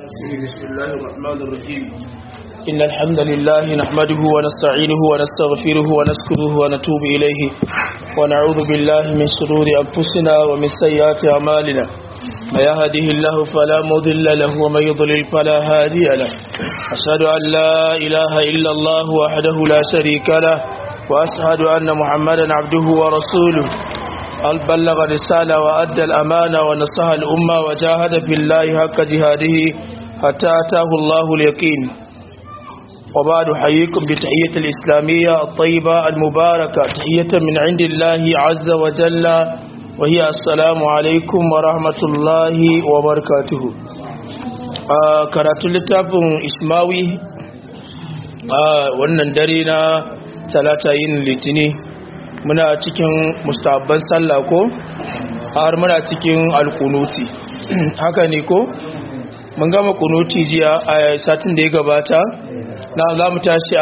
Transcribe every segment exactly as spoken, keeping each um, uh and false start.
بسم الله الرحمن الرحيم إن الحمد لله نحمده ونستعينه ونستغفره ونشكره ونتوب إليه ونعوذ بالله من شرور أنفسنا ومن سيئات أعمالنا ما يهده الله فلا مضل له ومن يضلل فلا هادي له أشهد أن لا إله إلا الله وحده لا شريك له وأشهد أن محمدا عبده ورسوله بلغ الرسالة وأدى الأمانة ونصح الأمة وجاهد في الله حق جهاده حتى أتاه الله اليقين. وبعد حييكم بتحية الإسلامية الطيبة المباركة تحية من عند الله عز وجل وهي السلام عليكم ورحمة الله وبركاته. karatun littafin Ismawi wannan dare na talata yin litini muna cikin mustahabban sallah ko har muna cikin alkunuti haka ne ko mun gama kunuti jiya a satin da ya gabata na za mu tashi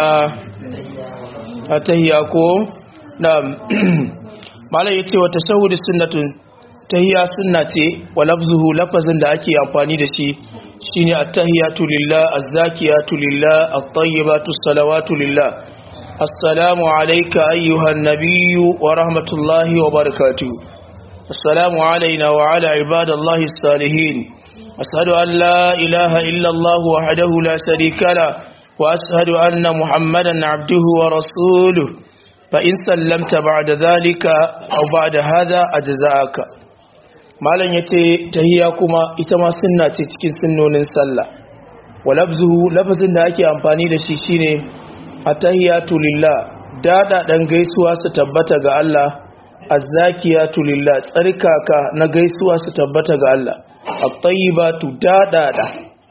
a tahiyya ko na malai yace wa tashahhud sunnatun tahiyya sunna ce wa lafzuhu lafazin da ake amfani da shi shine at-tahiyatu lillah az-zakiyatu lillah at-tayyibatu as-salawatu lillah. السلام عليك أيها النبي ورحمة الله وبركاته. السلام علينا وعلى عباد الله الصالحين. أشهد أن لا إله إلا الله وحده لا شريك له وأشهد أن محمدا عبده ورسوله فإن سلمت بعد ذلك أو بعد هذا أجزاءك. malan yace tahiyya kuma ita ma sunna ce cikin sunnonin sallah wa lafzuhu lafazin da ake amfani da shi shine attahiyatu lillah dada dan gaisuwa su tabbata ga Allah azzakiyatu lillah tsarkaka na gaisuwa su tabbata ga Allah at-tayyibatu dada da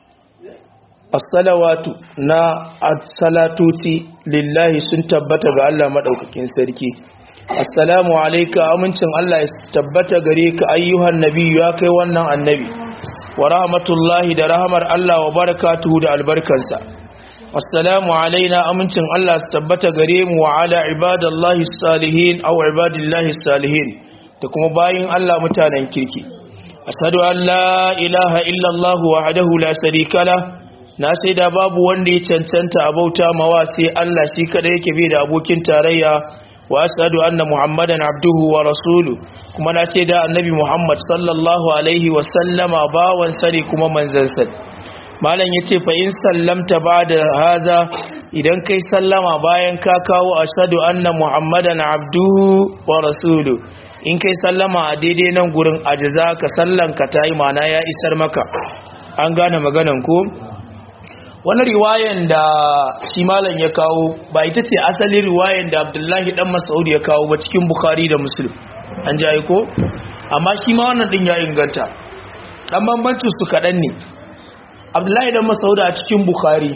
as-salawatu na as-salatuti lillahi sun tabbata ga Allah madaukakin sarki. Assalamu alayka amincin Allah ya tabbata gare ka ayyuhan nabiyyu ya kai wannan annabi wa rahmatullahi da rahmar Allah wa barakatuhu da albarkansa. Assalamu alaina amincin Allah su tabbata gare mu wa ala ibadallahi salihin aw ibadillahi salihin da kuma bayin Allah mutanen kirki. Ashhadu an la ilaha illa Allah wahdahu la sharika lah na sai da babu wanda ya cancanta a bauta mawa sai Allah shi kada yake bai da abokin tarayya wa ashhadu anna muhammadan abduhu wa rasuluhu kuma na sai da annabi Muhammad sallallahu alaihi wa sallama bawan sani kuma manzon sa. malam yace fa in sallamta ba'da haza idan kai sallama bayan ka kawo ashhadu anna muhammadan abduhu wa rasuluhu in kai sallama a daidai nan gurin ajza ka sallan ka tayi mana ya isar maka an gane maganan ko wannan riwayan da shi malam ya kawo ba ita ce asalin riwayan da Abdullahi dan Mas'ud ya kawo ba cikin Bukhari da Muslim an jayi ko amma shi ma wannan din ya inganta dan bambancin su kadan ne. Abdullahi dan Mas'ud a cikin Bukhari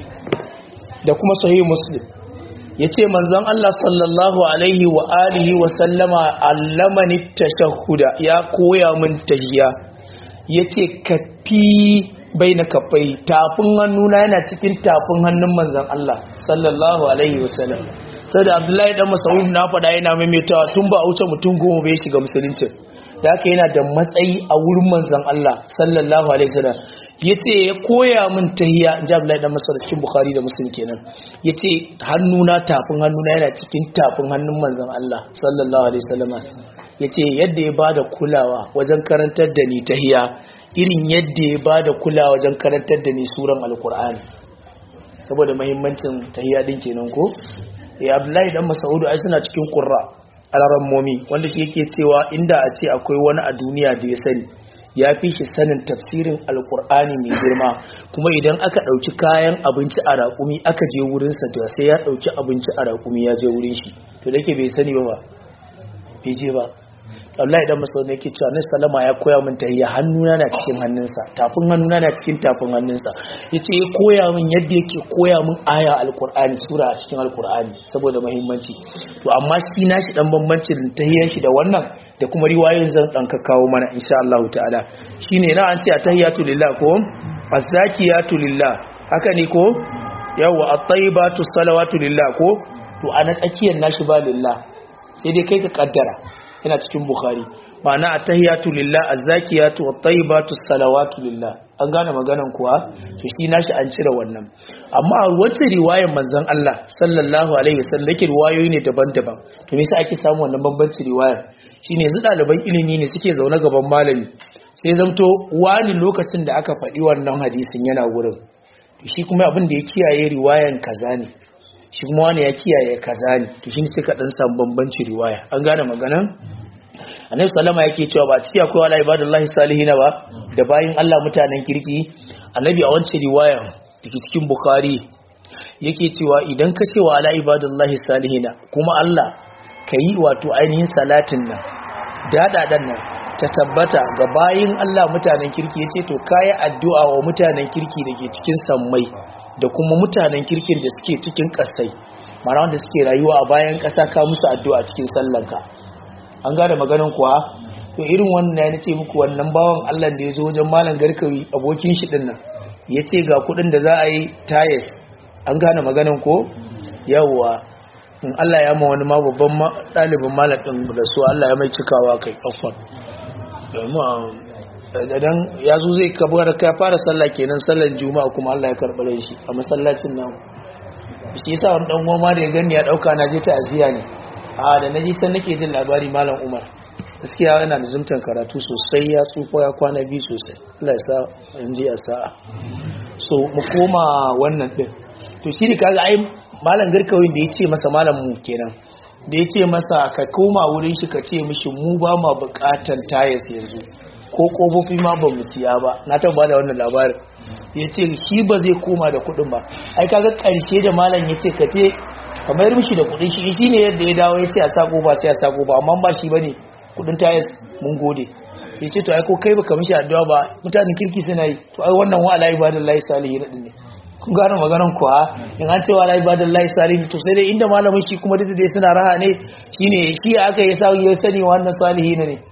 da kuma Sahih Muslim yace manzon Allah sallallahu alaihi wa alihi wa sallama allamani tashahhuda ya koya min tahiyya yace kafi baina kafai tafin hannuna yana cikin tafin hannun manzon Allah sallallahu alaihi wa sallam. Sai da Abdullahi dan Mas'ud na faɗa yana maimaitawa tun ba a wuce mutum goma bai shiga musulunci da haka yana da matsayi a wurin manzon Allah sallallahu alaihi wasallam yace ya koya min tahiyya inji Abdullahi dan Mas'ud cikin Bukhari da Muslim kenan yace hannuna tafin hannuna yana cikin tafin hannun manzon Allah sallallahu alaihi wasallam yace yadda ya bada kulawa wajen karantar da ni tahiyya irin yadda ya bada kulawa wajen karantar da ni suran alqur'ani saboda muhimmancin tahiyya din kenan ko ya Abdullahi dan Mas'ud ai suna cikin qurra alarammomi wanda shi yake cewa inda a ce akwai wani a duniya da ya sani ya fi shi sanin tafsirin alkur'ani mai girma kuma idan aka ɗauki kayan abinci a raƙumi aka je wurinsa to sai ya ɗauki abinci a raƙumi ya je wurin shi to da yake bai sani ba bai je ba. Allah idan masu ne yake cewa nan salama ya koya min tahiyya hannuna na cikin hannunsa tafin hannuna na cikin tafin hannunsa yace ya koya min yadda yake koya min aya alqur'ani sura a cikin alqur'ani saboda muhimmanci to amma shi nashi dan bambancin tahiyyan shi da wannan da kuma riwayoyin zan dan ka kawo mana insha Allah ta'ala shine na an ce tahiyatu lillah ko azzakiyatu lillah haka ne ko yawa at-tayyibatu salawatu lillah ko to ana tsakiyar nashi ba lillah sai dai kai ka kaddara yana cikin Bukhari ma'ana at-tahiyatu lillah az-zakiyatu wat-tayyibatu as-salawatu lillah an gane maganan kuwa to shi nashi an cire wannan amma wata riwayar manzon Allah sallallahu alaihi wasallam yake riwayoyi ne daban-daban to me yasa ake samu wannan bambancin riwayar shine yanzu ɗaliban ilimi ne suke zaune gaban malami sai zamto wani lokacin da aka faɗi wannan hadisin yana wurin to shi kuma abin da ya kiyaye riwayan kaza ne shi kuma wani ya kiyaye kaza ne to shine sai ka dan samu bambancin riwaya an gane maganan annabi sallama yake cewa ba ciki akwai wala ibadullahi salihina ba da bayin Allah mutanen kirki annabi a wancan riwaya dake cikin bukhari yake cewa idan ka ce wa ala ibadullahi salihina kuma Allah kayi wato ainihin salatin nan dadadan nan ta tabbata ga bayin Allah mutanen kirki yace to kai addu'a wa mutanen kirki dake cikin sammai da kuma mutanen kirkin da suke cikin kasai mana wanda suke rayuwa a bayan kasa ka musu addu'a cikin sallanka an gane maganin kuwa to irin wannan ya ce muku wannan bawan Allah da ya zo wajen malam garkawi abokin shi din nan ya ce ga kudin da za a yi tayes an gane maganin ko yawwa in Allah ya ma wani ma babban ɗalibin malam ɗin da su Allah ya mai cikawa kai afwan dan ya zo zai kabar ka fara sallah kenan sallar juma'a kuma Allah ya karɓare shi a masallacin nan shi yasa wani dan uwa ma da ya gani ya dauka na je ta aziya ne a da naji san nake jin labari malam Umar gaskiya yana da zumtan karatu sosai ya tsufa ya kwana biyu sosai Allah ya sa in ji a sa'a so mu koma wannan din to shi ne kaga ai malam garkawin da yace masa malam mu kenan da yace masa ka koma wurin shi ka ce mishi mu ba ma bukatan tayas yanzu ko kofofi ma ba mu siya ba na taba da wannan labarin yace shi ba zai koma da kudin ba ai kaga karshe da malam yace ka ce kamar mishi da kudin shi shine yadda ya dawo yace a sako ba sai a sako ba amma ba shi bane kudin tayas mun gode yace to ai ko kai baka mishi addu'a ba mutanen kirki suna yi to ai wannan wa ala ibadallahi salihin din ne kun gane maganar kuwa in an ce wa ala ibadallahi salihin to sai dai inda malamin shi kuma duk dai suna raha ne shine shi aka yi sa ya sani wannan salihin ne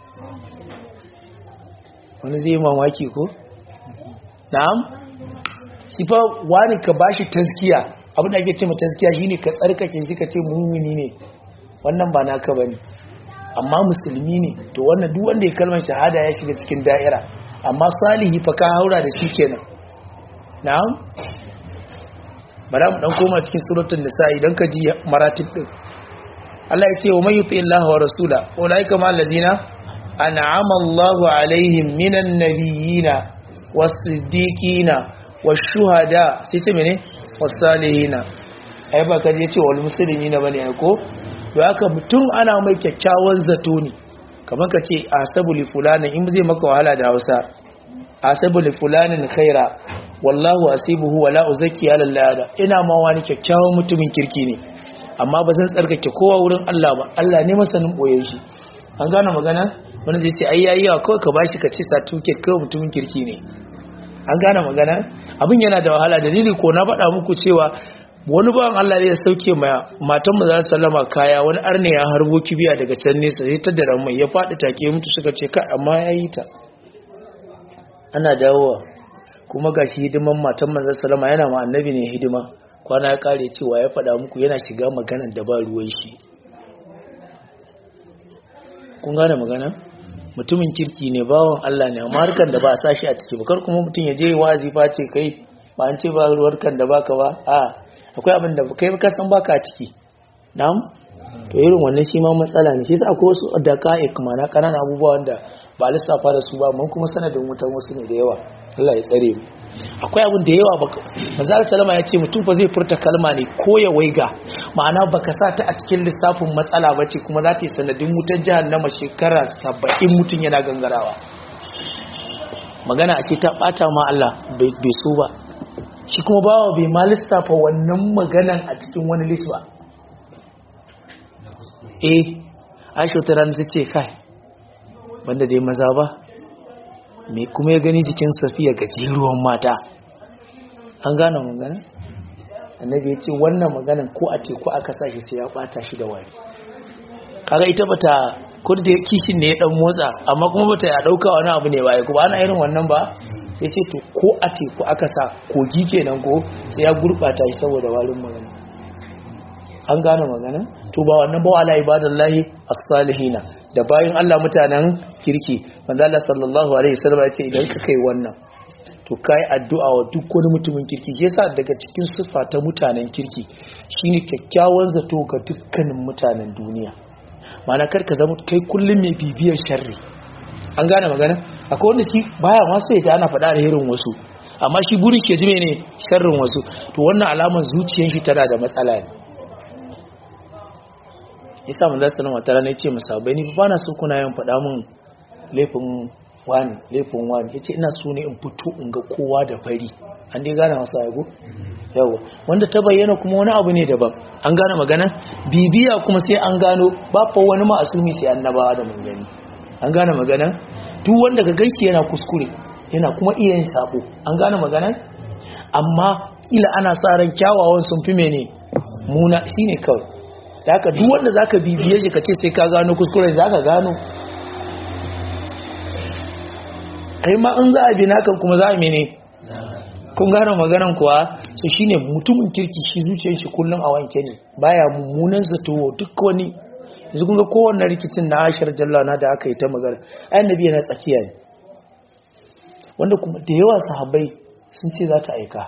wani zai mamaki ko na'am shi fa wani ka bashi tazkiya abin da ake ce ma tazkiya shine ka tsarkake shi ka ce mu'mini ne wannan ba naka bane amma musulmi ne to wannan duk wanda ya kalmar shahada ya shiga cikin da'ira amma salihi fa ka haura da shi kenan na'am bara mu dan koma cikin suratul nisa idan ka ji maratib din Allah ya ce wa may yuti Allah wa rasula ulaika ma allazina an'ama Allahu alaihim minan nabiyina was-siddiqina wash-shuhada sai ce mene was-salihina ai ba ka je ce wal muslimina bane ai ko to haka mutum ana mai kyakkyawan zato ne kamar ka ce asabu li fulanin in zai maka wahala da Hausa asabu li fulanin khaira wallahu asibuhu wala uzaki ala Allah ina ma wani kyakkyawan mutumin kirki ne amma ba zan tsarkake kowa wurin Allah ba Allah ne masanin boyen shi an gane magana wani zai ce ai yayi ya kawai ka bashi ka ce certificate kawai mutumin kirki ne an gane magana abin yana da wahala dalili ko na faɗa muku cewa wani bawan Allah ne ya sauke matan mu za su sallama kaya wani arne ya harbo kibiya daga can nesa sai ta da mai ya faɗi take mutu suka ce kai amma yayi ta ana dawowa kuma gashi hidiman matan manzon sallama yana ma annabi ne hidima kwana ya kare cewa ya faɗa muku yana shiga maganar da ba ruwan shi kun gane magana mutumin kirki ne bawan Allah ne amma harkan da ba a sashi a ciki ba kar kuma mutum ya je wazi fa ce kai ba an ce ba harkan da baka ba a akwai abin da kai ka san baka ciki na'am to irin wannan shi ma matsala ne shi yasa akwai wasu daqa'iq mana kanana abubuwa wanda ba lissafa da su ba mun kuma sanadin wutan wasu ne da yawa Allah ya tsare mu akwai abin da yawa baka manzo sallama ya ce mutum fa zai furta kalma ne ko ya waiga ma'ana baka sa ta a cikin lissafin matsala bace kuma za ta yi sanadin wutan jahannama shekara saba'in mutun yana gangarawa magana ake ta bata ma Allah bai so ba shi kuma bawa bai ma lissafa wannan maganan a cikin wani list ba eh Aisha ta ran ta ce kai banda dai maza ba me kuma ya gani jikin Safiya gajeruwan mata an gane magana annabi ya ce wannan maganan ko a teku aka sa shi sai ya bata shi da wani kaga ita bata ko da kishin ne ya dan motsa amma kuma bata ya dauka wani abu ne ba kuma ana irin wannan ba ya ce to ko a teku aka sa kogi kenan ko sai ya gurbata shi saboda warin magana an gane magana to ba wannan ba ala ibadallahi as-salihina da bayin Allah mutanen kirki manzo Allah sallallahu alaihi wasallam ya ce idan ka kai wannan to kai addu'a wa duk wani mutumin kirki shi yasa daga cikin sifa ta mutanen kirki shine kyakkyawan zato ga dukkanin mutanen duniya ma'ana kar ka zama kai kullum mai bibiyar sharri an gane magana akwai wanda shi baya ma sai ta ana faɗa da irin wasu amma shi burin ke ji ne sharrin wasu to wannan alamar zuciyar shi tana da matsala ne yasa mun zata nan wata rana yace musabai ni ba na so kuna yin faɗa min laifin wani laifin wani yace ina so ne in fito in ga kowa da fari an dai gane masa yago yawa wanda ta bayyana kuma wani abu ne daban an gane magana bibiya kuma sai an gano ba fa wani ma'asumi sai annabawa da manzanni an gane magana duk wanda ka gaishe yana kuskure yana kuma iya yin sabo an gane magana amma kila ana sa ran kyawawan sun fi mene muna shine kawai da haka duk wanda zaka bibiye shi kace sai ka gano kuskuren zaka gano kai ma in za a bi nakan kuma za a mene kun gane maganan kuwa so shine mutumin kirki shi zuciyar shi kullun a wanke ne baya mummunan zato duk wani yanzu kun ga kowanne rikicin na Aisha jallana da aka yi ta magana annabi yana tsakiya ne wanda kuma da yawa sahabbai sun ce za ta aika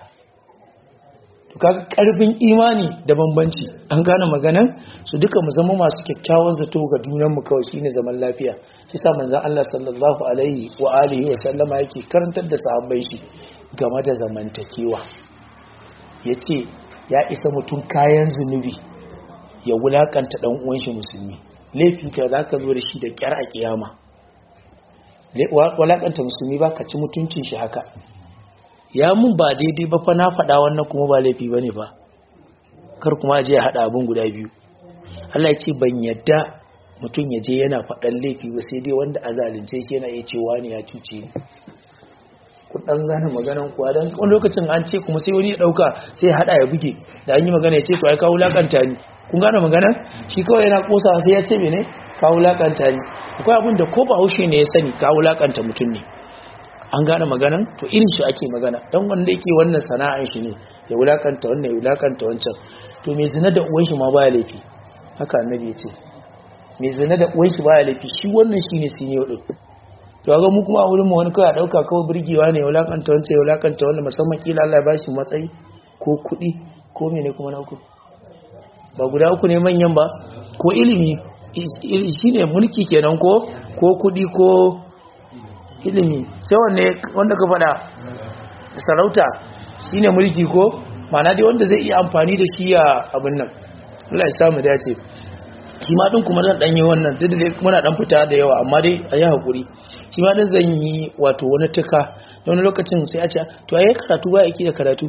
to kaga karfin imani da bambanci an gane maganan su duka mu zama masu kyakkyawan zato ga dunan mu kawai shine zaman lafiya shi sa manzon Allah sallallahu alaihi wa alihi wa sallama yake karantar da sahabbai shi game da zamantakewa yace ya isa mutum kayan zunubi ya wulakanta dan uwan shi musulmi laifi ka zaka zo da shi da kyar a kiyama wulakanta musulmi ba ka ci mutuncin shi haka ya mun ba daidai ba fa na faɗa wannan kuma ba laifi bane ba kar kuma je ya hada abun guda biyu Allah ya ce ban yadda mutum ya je yana faɗan laifi ba sai dai wanda a zalunce shi yana iya cewa ne ya cuce ni ku dan gane maganan kuwa dan wani lokacin an ce kuma sai wani ya dauka sai ya hada ya buge da an yi magana ya ce to ai ka wulakanta ni kun gane magana shi kawai yana kosa sai ya ce mene ka wulakanta ni akwai abin da ko ba haushe ne ya sani ka wulakanta mutum ne an gane maganan to irin shi ake magana dan wanda yake wannan sana'an shi ne ya wulakanta wannan ya wulakanta wancan to me zina da uwan shi ma baya laifi haka annabi ya ce me zina da uwan shi baya laifi shi wannan shine sinyo din to ga mu kuma a wurin mu wani kawai dauka kawai burgewa ne ya wulakanta wancan ya wulakanta wannan musamman kila Allah ya bashi matsayi ko kuɗi ko mene kuma na uku ba guda uku ne manyan ba ko ilimi shine mulki kenan ko ko kuɗi ko ilimi sai wanne wanda ka faɗa sarauta shine mulki ko ma'ana dai wanda zai iya amfani da shi ya abin nan Allah ya samu dace shi ma din kuma zan danyi wannan duk da muna dan fita da yawa amma dai a yi hakuri shi ma din zan yi wato wani tuka da wani lokacin sai a ce to ayi karatu ba yake da karatu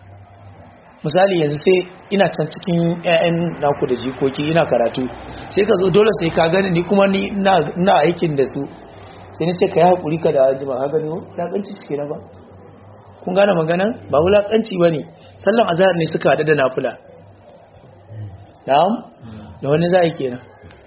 misali yanzu sai ina can cikin ƴaƴan naku da jikoki ina karatu sai ka zo dole sai ka gani ni kuma ni ina ina aikin da su sai ni ce ka yi hakuri ka da ajima ka gani wulakanci suke na ba kun gane maganan ba wulakanci bane sallan azhar ne suka hada da nafila na'am da wani za a yi kenan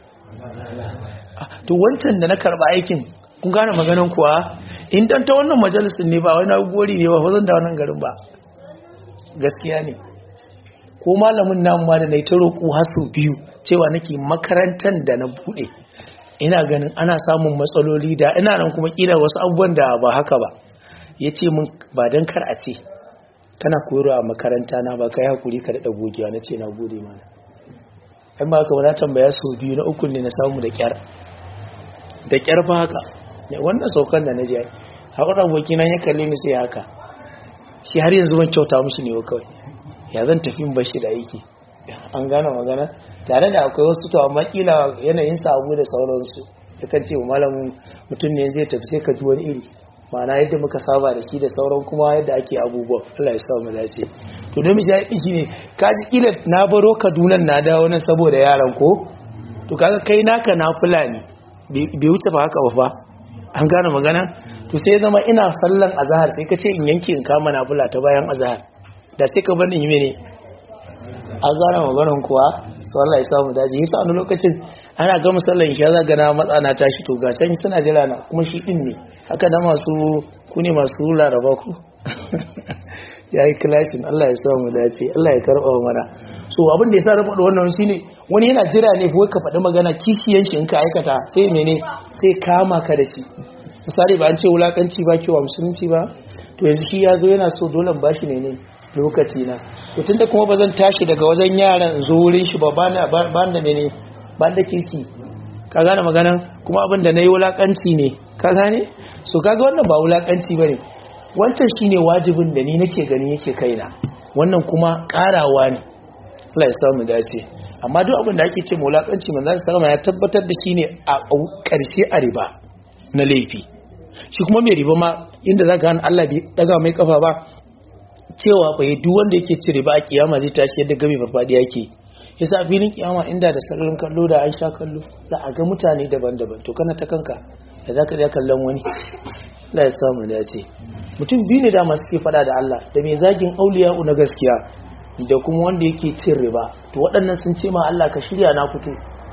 to wancan da na karba aikin kun gane maganan kuwa in dan ta wannan majalisin ne ba wani gori ne ba zan da wannan garin ba gaskiya ne ko malamin namu ma da nayi ta roƙo hasu biyu cewa nake makarantar da na bude ina ganin ana samun matsaloli da ina nan kuma kila wasu abubuwan da ba haka ba yace mun ba dan kar a ce kana koyarwa a makaranta na ba kai hakuri ka da gogewa nace na gode mana amma haka wani tambaya sau biyu na uku ne na samu da kyar da kyar ba haka wannan saukan da na je haƙurar abokina ya kalle ni sai haka shi har yanzu ban kyauta mushi ne kawai ya zan tafi in bashi da aiki an gane magana tare da akwai wasu to amma kila yanayin sabu da sauransu yakan ce malamin mutum ne zai tafi sai ka ji wani iri ma'ana yadda muka saba da shi da sauran kuma yadda ake abubuwa Allah ya sa mu dace to don mishi aiki ne kaji kila na baro Kaduna na dawo nan saboda yaran ko to kaga kai naka na fulani bai wuce ba haka ba fa an gane magana to sai zama ina sallan azhar sai ka ce in yanke in kama na fula ta bayan azhar da sai ka bar ni mene an gane maganan kuwa so Allah ya sa mu dace yasa wani lokacin ana ga musallan shi za ga na matsa na tashi to ga can suna jira na kuma shi din ne haka da masu ku ne masu laraba ku yayi clashin Allah ya sa mu dace Allah ya karba mana so abin da yasa na faɗa wannan shine wani yana jira ne ko ka faɗi magana kishiyan shi in ka aikata sai mene sai kama ka da shi misali ba an ce wulakanci ba kiwa musulunci ba to yanzu shi ya zo yana so dole ba shi ne lokaci na to tunda kuma ba zan tashi daga wajen yaran zo wurin shi ba ba da mene ba da kirki ka gane maganan kuma abin da na yi wulakanci ne ka gane so kaga wannan ba wulakanci ba ne wancan shi ne wajibin da ni nake gani yake kaina wannan kuma karawa ne Allah ya samu dace amma duk abin da ake ce wulakanci manzo sallama ya tabbatar da shi ne a ƙarshe a riba na laifi shi kuma mai riba ma inda zaka gane Allah bai daga mai kafa ba cewa fa duk wanda yake ci riba a kiyama zai tashi yadda game farfadi yake yasa filin kiyama inda da sallin kallo da an sha kallo za a ga mutane daban-daban to kana ta kanka da zaka da kallon wani Allah ya samu dace mutum biyu ne da masu ke fada da Allah da mai zagin auliya na gaskiya da kuma wanda yake cin riba to waɗannan sun ce ma Allah ka shirya na fito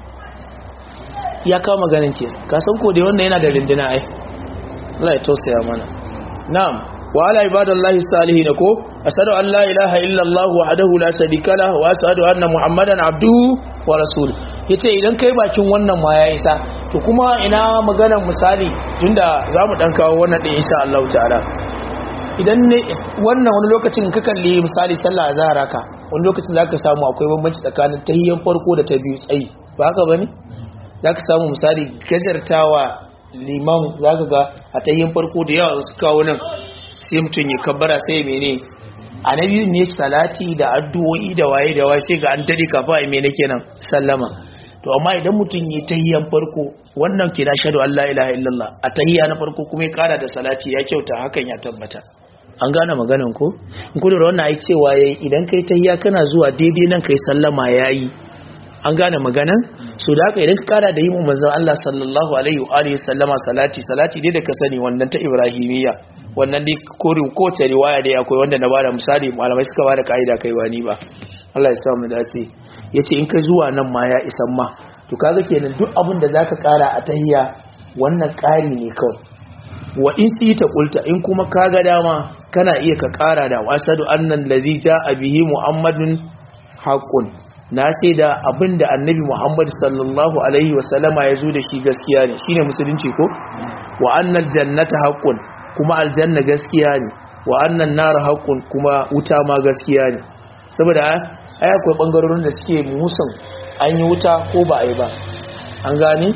ya kawo maganin ke ka san ko dai wannan yana da rindina ai Allah ya tausaya mana na'am wa ala ibadallahi salihin ko ashhadu an la ilaha illa Allah wahdahu la sharika lahu wa ashhadu anna muhammadan abduhu wa rasuluhu yace idan kai bakin wannan ma ya isa to kuma ina maganar misali tunda zamu dan kawo wannan din insha Allah ta'ala idan ne wannan wani lokacin ka kalli misali sallah azhar ka wani lokacin zaka samu akwai bambanci tsakanin tahiyyan farko da ta biyu tsayi ba haka bane zaka samu misali gajartawa liman zaka ga a tahiyyan farko da yawa su kawo nan sai mutun ya kabbara sai mene annabi ne salati da addu'o'i da waye da waye sai ga an dade kafa ai mene kenan sallama to amma idan mutun yi tahiyyan farko wannan ke da shahadu an la ilaha illallah a tahiyya na farko kuma ya kara da salati ya kyauta hakan ya tabbata an gane maganan ko in kudu da wannan ai cewa yayi idan kai tahiyya kana zuwa daidai nan kai sallama yayi an gane maganan so da haka idan ka kara da yi mu manzon Allah sallallahu alaihi wa alihi sallama salati salati dai da ka sani wannan ta ibrahimiyya wannan dai kori ko ta riwaya dai akwai wanda na bada misali malamai suka bada kaida kai wani ba Allah ya sa mu dace yace in ka zuwa nan ma ya isan ma to kaga kenan duk abin da zaka kara a tahiyya wannan kari ne kawai wa in si ta kulta in kuma kaga dama kana iya ka kara da wasadu annan ladhi jaa bihi muhammadun haqqun na sai da abinda annabi muhammad sallallahu alaihi wasallama yazo da shi gaskiya ne shine musulunci ko wa annal jannata haqqun kuma aljanna gaskiya ne wa annan nar haqqun kuma wuta ma gaskiya ne saboda ai akwai bangarorin da suke musun an yi wuta ko ba a yi ba an gane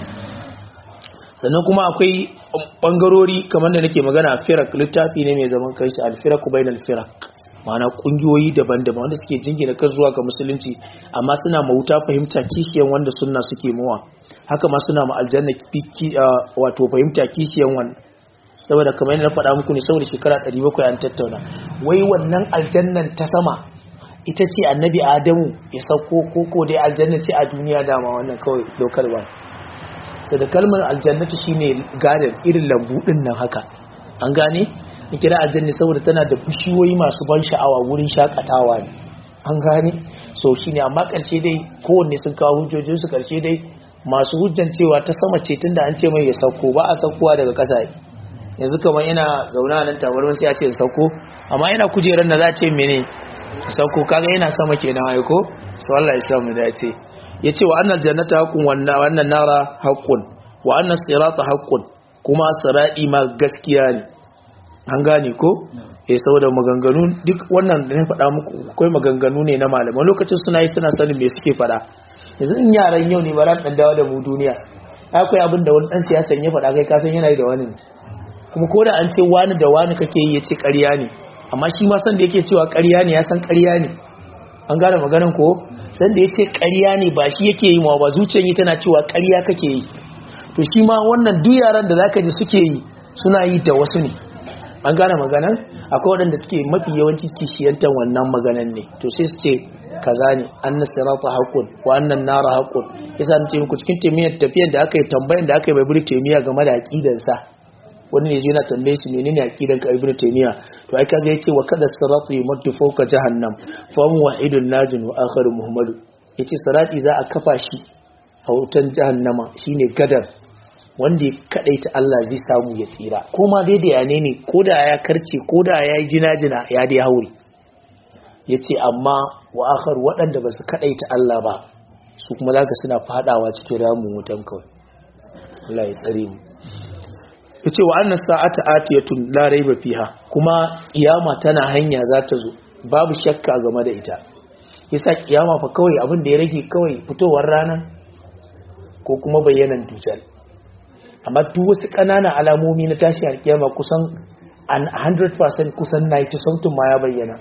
sannan kuma akwai bangarori kamar da nake magana firak littafi ne mai zaman kanshi alfiraku bainal firak ma'ana kungiyoyi daban-daban wanda suke jingina kan zuwa ga musulunci amma suna ma wuta fahimta kishiyan wanda sunna suke mawa haka ma suna ma aljanna wato fahimta kishiyan wannan saboda kamar yadda na faɗa muku ne saboda shekara ɗari bakwai an tattauna wai wannan aljannan ta sama ita ce annabi adamu ya sauko koko dai aljanna ce a duniya dama wannan kawai local one sai da kalmar aljannatu shine garden irin lambu din nan haka an gane ni kira aljanna saboda tana da bishiyoyi masu ban sha'awa wurin shakatawa ne an gane so shine amma karshe dai kowanne sun kawo hujjojin su karshe dai masu hujjan cewa ta sama ce tunda an ce mai ya sauko ba a saukowa daga ƙasa yanzu kamar ina zauna nan tabarman sai a ce sauko amma ina kujerar da za a ce mene sauko kaga yana sama kenan ai ko so Allah ya samu dace yace wa annal jannata haqqun wannan wannan nara haqqun wa annas sirata haqqun kuma sirati ma gaskiya ne an gane ko eh saboda maganganu duk wannan da na faɗa muku akwai maganganu ne na malaman lokacin suna yi suna sanin me suke faɗa yanzu in yaran yau ne ba ran dan dawo da mu duniya akwai abin da wani dan siyasa ya faɗa kai ka san yana yi da wani kuma ko da an ce wani da wani kake yi yace ƙarya ne amma shi ma san da yake cewa ƙarya ne ya san ƙarya ne an gane maganan ko san da yace ƙarya ne ba shi yake yi ma ba zuciyar yi tana cewa ƙarya kake yi to shi ma wannan duk yaran da zaka ji suke yi suna yi da wasu ne an gane maganan akwai waɗanda suke mafi yawanci kishiyantan wannan maganan ne to sai su ce kaza ne annas sirata haqqun wa annan nara haqqun yasa nace muku cikin temiyyar tafiyar da aka yi tambayan da aka yi bai buri temiya game da aqidar sa wani ne yana tambaye shi menene aqidan ka ibnu taymiya to ai kaga yace wa kada siratu yumaddu fawqa jahannam fa hum wahidun najun wa akharu muhammadu yace sirati za a kafa shi a wutan jahannama shine gadar wanda ya kadaita Allah zai samu ya tsira ko ma dai da yane ne koda ya karce koda ya yi jina-jina ya dai hauri yace amma wa akharu wadanda basu kadaita Allah ba su kuma zaka suna fadawa cikin ramin wutan kawai Allah ya tsare mu yace wa annas sa'ata atiyatun la raiba fiha, kuma kiyama tana hanya za ta zo babu shakka game da ita. Yasa kiyama fa kawai abin da ya rage kawai fitowar rana ko kuma bayyanan dujal. Amma duk wasu ƙananan alamomi na tashi a kiyama kusan an one hundred percent kusan ninety something ma ya bayyana.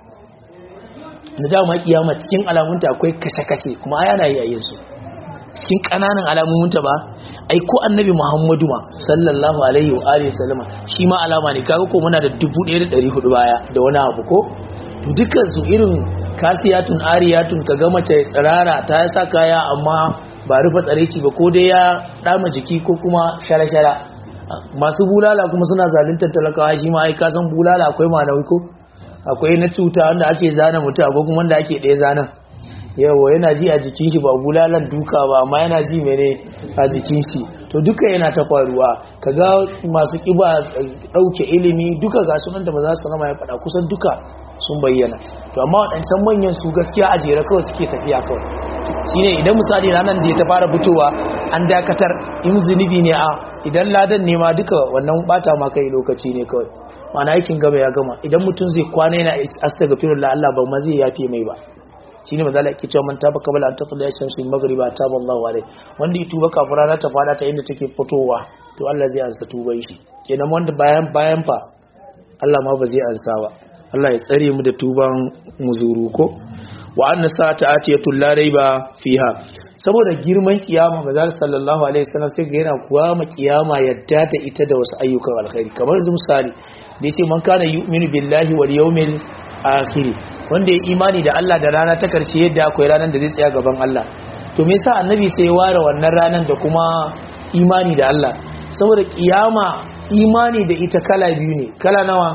Na dama kiyama cikin alamunta akwai kashe-kashe kuma ai ana yi a yanzu. Cikin ƙananan alamominta ba ai ko annabi Muhammadu ma sallallahu alaihi wa alihi sallama shi ma alama ne. Kaga ko muna da dubu ɗaya da ɗari hudu baya da wani abu ko dukkan su irin kasiyatun ariyatun kaga mace tsirara ta sa kaya amma ba rufe tsareci ba ko dai ya dama jiki ko kuma shara-shara. Masu bulala kuma suna zaluntar talakawa shi ma ai ka san bulala akwai manawi ko akwai na cuta wanda ake zana mutum ko kuma wanda ake ɗaya zanen. Yawa yana ji a jikin shi ba bulalan duka ba amma yana ji mene a jikin shi. To duka yana ta faruwa kaga masu kiba dauke ilimi duka ga sunan da ba za su rama ya fada kusan duka sun bayyana. To amma wadancan manyan su gaskiya a jere kawai suke tafiya kawai. Shine idan misali ranar da ta fara fitowa an dakatar in zunubi ne a idan ladan ne ma duka wannan bata ma kai lokaci ne kawai. Mana aikin gaba ya gama idan mutum zai kwana yana astaghfirullah Allah ba ma zai yafe mai ba. Shine mazala yake cewa man taba kabala an tatla shamsu magriba taba Allahu alai, wanda ya tuba kafin rana ta fada ta inda take fitowa to Allah zai ansa tuban shi. Kenan wanda bayan bayan fa Allah ma ba zai ansa ba. Allah ya tsare mu da tuban muzuru ko wa anna sa'ata atiyatul la raiba fiha. Saboda girman kiyama mazal sallallahu alaihi wasallam sai ga yana kuwa ma kiyama yadda ta ita da wasu ayyukan alkhairi. Kamar yanzu misali da yace man kana yu'minu billahi wal yawmil akhir, wanda ya imani da Allah da rana ta karshe yadda akwai ranar da zai tsaya gaban Allah. To me yasa annabi sai ya ware wannan ranar da kuma imani da Allah? Saboda kiyama imani da ita kala biyu ne. Kala nawa?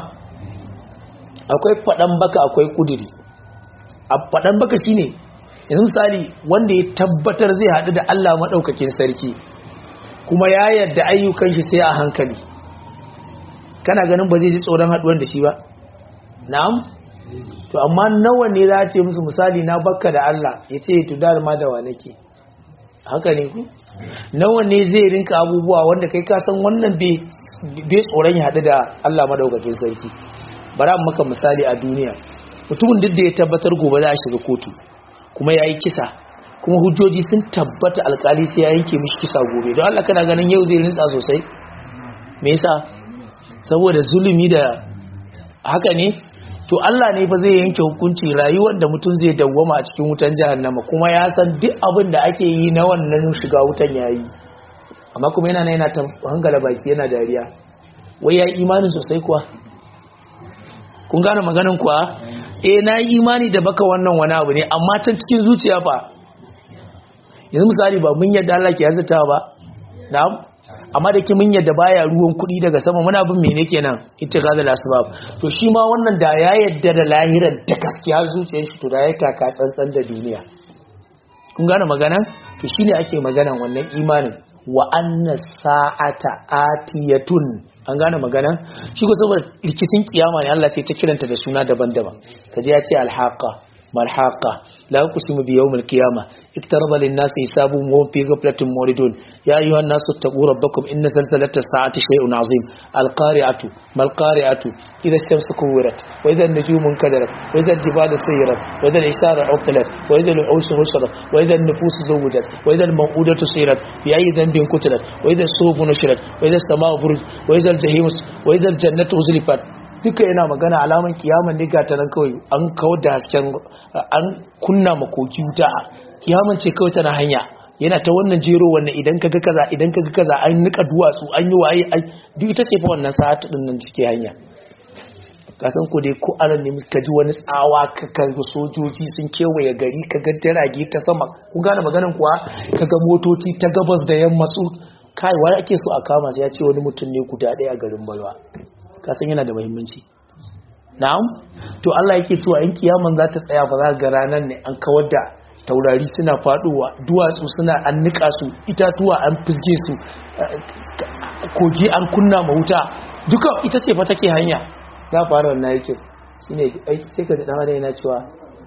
Akwai fadan baka akwai kudiri. A fadan baka shine yanzu misali wanda ya tabbatar zai hadu da Allah madaukakin sarki kuma ya yarda ayyukan shi sai a hankali. Kana ganin ba zai ji tsoron haduwan da shi ba? Na'am. To amma nawa ne za a ce musu misali na bakka da Allah ya ce to da ma da wa nake, haka ne ku? Nawa ne zai rinka abubuwa wanda kai ka san wannan bai tsoron ya haɗu da Allah madaukakin sarki. Bara maka misali a duniya mutumin duk da ya tabbatar gobe za a shiga kotu kuma ya yi kisa kuma hujjoji sun tabbata alkali sai ya yanke mishi kisa gobe, don Allah kana ganin yau zai rinsa sosai? Me yasa? Saboda zulumi da haka ne. To Allah ne fa zai yanke hukunci rayuwar da mutum zai dawwama a cikin wutan jahannama kuma ya san duk abin da ake yi na wannan shiga wutan yayi, amma kuma yana yana ta hangala baki yana dariya. Wai ya imani sosai kuwa? Kun gane maganin kuwa? Eh na yi imani da baka wannan wani abu ne amma can cikin zuciya fa. Yanzu misali ba mun yadda Allah ke arzata ba, na'am, amma da ke mun yadda baya ruwan kuɗi daga sama muna bin mene kenan ita ga da asbab. To shi ma wannan da ya yadda da lahiran da gaskiya zuciyar shi to da ya taka tsantsan da duniya. Kun gane magana? To shine ake maganan wannan imanin wa anna sa'ata atiyatun. An gane magana? Shi ko saboda rikicin kiyama ne Allah sai ta kiranta da suna daban-daban. Kaje ya ce alhaqa malhaqa la uqsimu bi yawmil qiyamah iktaraba lin-nasi hisabuhum wa hum fi ghaflatin muridun ya ayyuhan nasu taqu rabbakum inna zalzalata as-sa'ati shay'un 'azim al-qari'atu mal-qari'atu idha ash-shamsu kuwirat wa idha an-nujumu kadarat wa idha al-jibalu sayyirat wa idha al-isharu 'uqtalat wa idha al-'ursu hushirat wa idha an-nufusu zawwajat wa idha al-maw'udatu sayyirat bi ayyi dhanbin qutilat wa idha as-suhufu nushirat wa idha as-sama'u furijat wa idha al-jahimu wa idha al-jannatu uzlifat. Duka yana magana alaman kiyaman ne ga tanan kawai an kawar da hasken an kunna makoki wuta, kiyaman ce kawai tana hanya yana ta wannan jero wannan idan kaga kaza idan kaga kaza an nika duwatsu an yi waye ai duk ita ce fa wannan sa'at din nan take hanya. Kasan ko dai ko aran ne muka ji wani tsawa kaga sojoji sun kewaye gari kaga darage ta sama, kun gane maganan kuwa, kaga motoci ta gabas da yamma su kai wai ake so a kama sai ya ce wani mutum ne guda ɗaya a garin Balwa. Kasan yana da muhimmanci. Na'am, to Allah yake cewa in kiyaman za ta tsaya ba za ga ranar ne an kawar da taurari suna faduwa, duwatsu suna an nika su, itatuwa an fisge su, kogi an kunna ma wuta, duka ita ce fa take hanya. Za fara wannan yake shine sai ka da wani yana cewa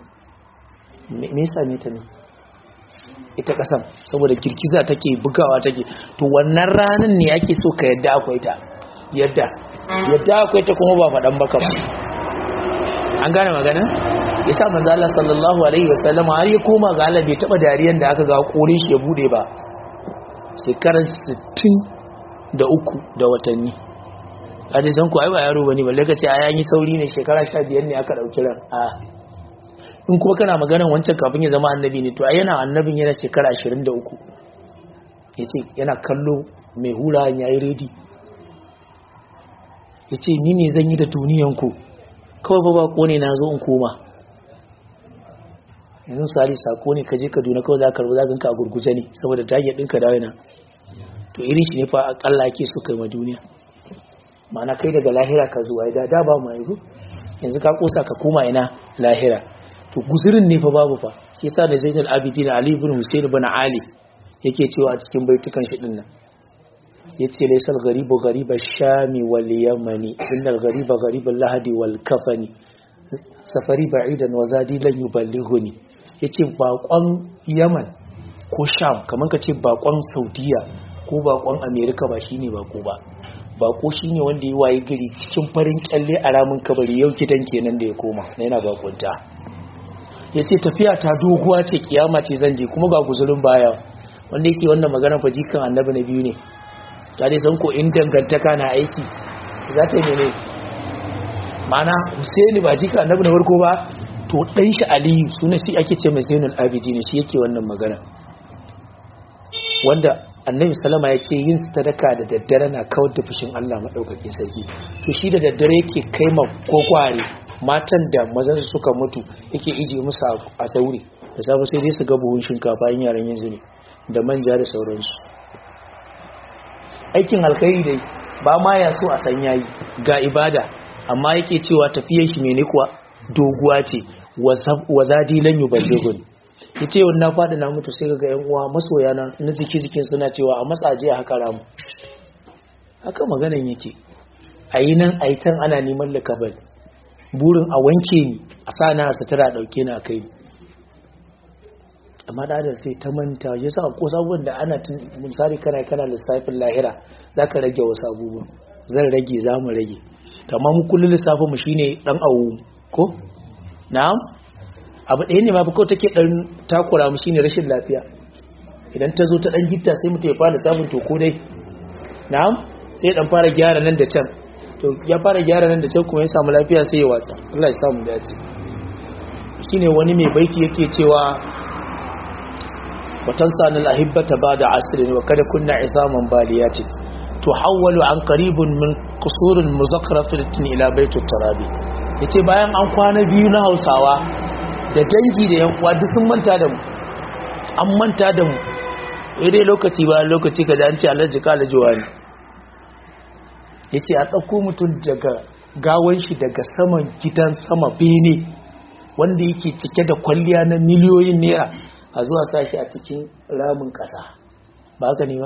me yasa ne ta ne ita kasan saboda girgiza take bugawa take, to wannan ranar ne ake so ka yadda akwai ta. yadda yadda akwai ta kuma ba faɗan baka ba an gane magana yasa manzo Allah sallallahu alaihi wasallam har ya koma ga Allah bai taba dariyan da aka ga kore shi ya bude ba shekarar sittin da uku da watanni kaje san ku ai ba yaro bane balle kace ai an yi sauri ne shekara sha biyar ne aka dauki ran a in kuma kana maganar wancan kafin ya zama annabi ne to ai yana annabin yana shekara ashirin da uku yace yana kallo mai hura yayi ready yace ni ne zan yi da duniyan ku kawai ba bako ne nazo in koma yanzu sari sako ne kaje Kaduna kawai za ka rubuta ganka a gurguje ne saboda target ɗinka da yana to irin shi ne fa akalla ake so kai ma duniya ma'ana kai daga lahira ka zuwa da da ba mai yanzu yanzu ka kosa ka koma ina lahira to guzurin ne fa babu fa shi yasa da Zainul Abidin Ali ibn Husayn ibn Ali yake cewa a cikin baitukan shi din nan yace laysal gharibu ghariba shami wal yamani innal ghariba ghariba lahadi wal kafani safari ba'idan wa zadi lan yuballighuni yace bakon Yaman ko Sham kaman kace bakon Saudiya ko bakon America ba shine bako ba bako shine wanda ya waye gari cikin farin kyalle a ramin kabari yau kidan kenan da ya koma yana bakunta yace tafiya ta doguwa ce kiyama ce zan je kuma ga guzurin baya wanda yake wannan magana fa jikan annabi na biyu ne ta dai san ko in dangantaka na aiki za ta yi mene mana Husaini ba jika annabi na farko ba to dan shi Aliyu sunan shi ake ce mai Zainul Abidin shi yake wannan magana wanda annabi sallama ya ce yin sadaka da daddare na kawar da fushin Allah madaukakin sarki to shi da daddare yake kai ma kokware matan da mazan su suka mutu yake ije musu a sauri da safe sai dai su ga buhun shinkafa in yaran yanzu ne da manja da sauransu aikin alkhairi dai ba ma ya so a san yayi ga ibada amma yake cewa tafiyar shi mene kuwa doguwa ce wa zadi lan yuballighun yace wannan fada na mutu sai ga yan uwa masoya na na jiki jikin suna cewa a matsaje haka ramu haka maganan yake ayi nan ayi tan ana neman lakabal burin a wanke ni a sana a sutura dauke ni akai amma da da sai ta manta yasa ko sabon da ana misali kana kana lissafin lahira zaka rage wasu abubuwa zan rage zamu rage amma mu kullun lissafin mu shine dan awu ko na'am abu ɗaya ne ma fa ko take dan takura mu shine rashin lafiya idan ta zo ta dan gitta sai mutum ya fara lissafin to ko dai na'am sai dan fara gyara nan da can to ya fara gyara nan da can kuma ya samu lafiya sai ya watsa Allah ya samu dace shine wani mai baiti yake cewa وتنسى الأحبة بعد عصر وقد كنا عظاما باليات تحول عن قريب من قصور مزخرفة إلى بيت التراب yace bayan an kwana biyu na Hausawa da dangi da yan uwa duk sun manta da mu an manta da mu dai lokaci ba lokaci kaza an ce Alhaji Kala Jawani yace a dauko mutum daga gawan shi daga saman gidan sama bene wanda yake cike da kwalliya na miliyoyin naira a zuwa sashi a cikin ramin ƙasa ba haka ne ba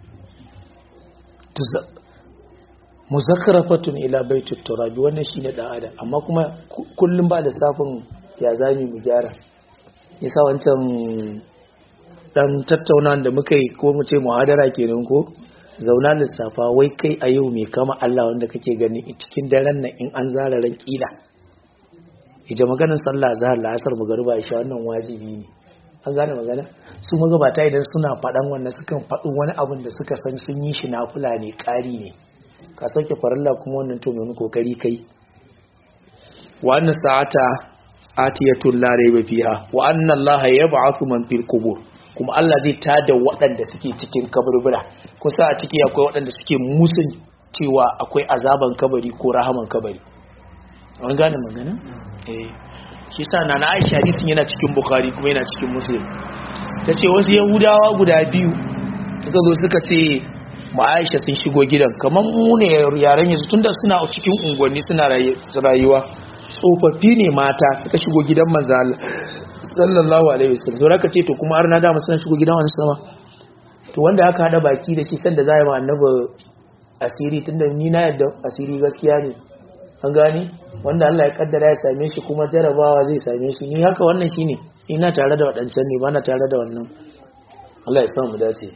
muzakkarafatun ila baitul turabi wannan shine dan adam amma kuma kullum ba da safin ya zami mu gyara yasa wancan dan tattaunawa da muka yi ko mu ce muhadara kenan ko zauna lissafa wai kai a yau me kama Allah wanda kake gani cikin daren nan in an zara ran kila ije maganar sallah zahar la'asar magariba isha wannan wajibi ne an gane magana su magabata idan suna faɗan wannan sukan faɗi wani abin da suka san sun yi shi nafila ne ƙari ne ka sauke farilla kuma wannan to mai kokari kai wa anna sa'ata atiyatul la rayba fiha wa anna allaha yab'athu man fil qubur kuma Allah zai tada waɗanda suke cikin kaburbura kusa a ciki akwai waɗanda suke musun cewa akwai azaban kabari ko rahaman kabari an gane magana eh shi sa na Aisha hadisin yana cikin Bukhari kuma yana cikin Muslim tace wasu Yahudawa guda biyu suka zo suka ce ma Aisha sun shigo gidan kaman mu ne yaran yanzu tunda suna cikin unguwanni suna rayuwa tsofaffi ne mata suka shigo gidan manzo Allah sallallahu alaihi wasallam zo raka ce to kuma har na da suna shigo gidan wani sama to wanda aka hada baki da shi sanda zai ma annabi asiri tunda ni na yadda asiri gaskiya ne an gani wanda Allah ya kaddara ya same shi kuma jarabawa zai same shi ni haka wannan shine ina tare da wadancan ne ba na tare da wannan Allah ya sa mu dace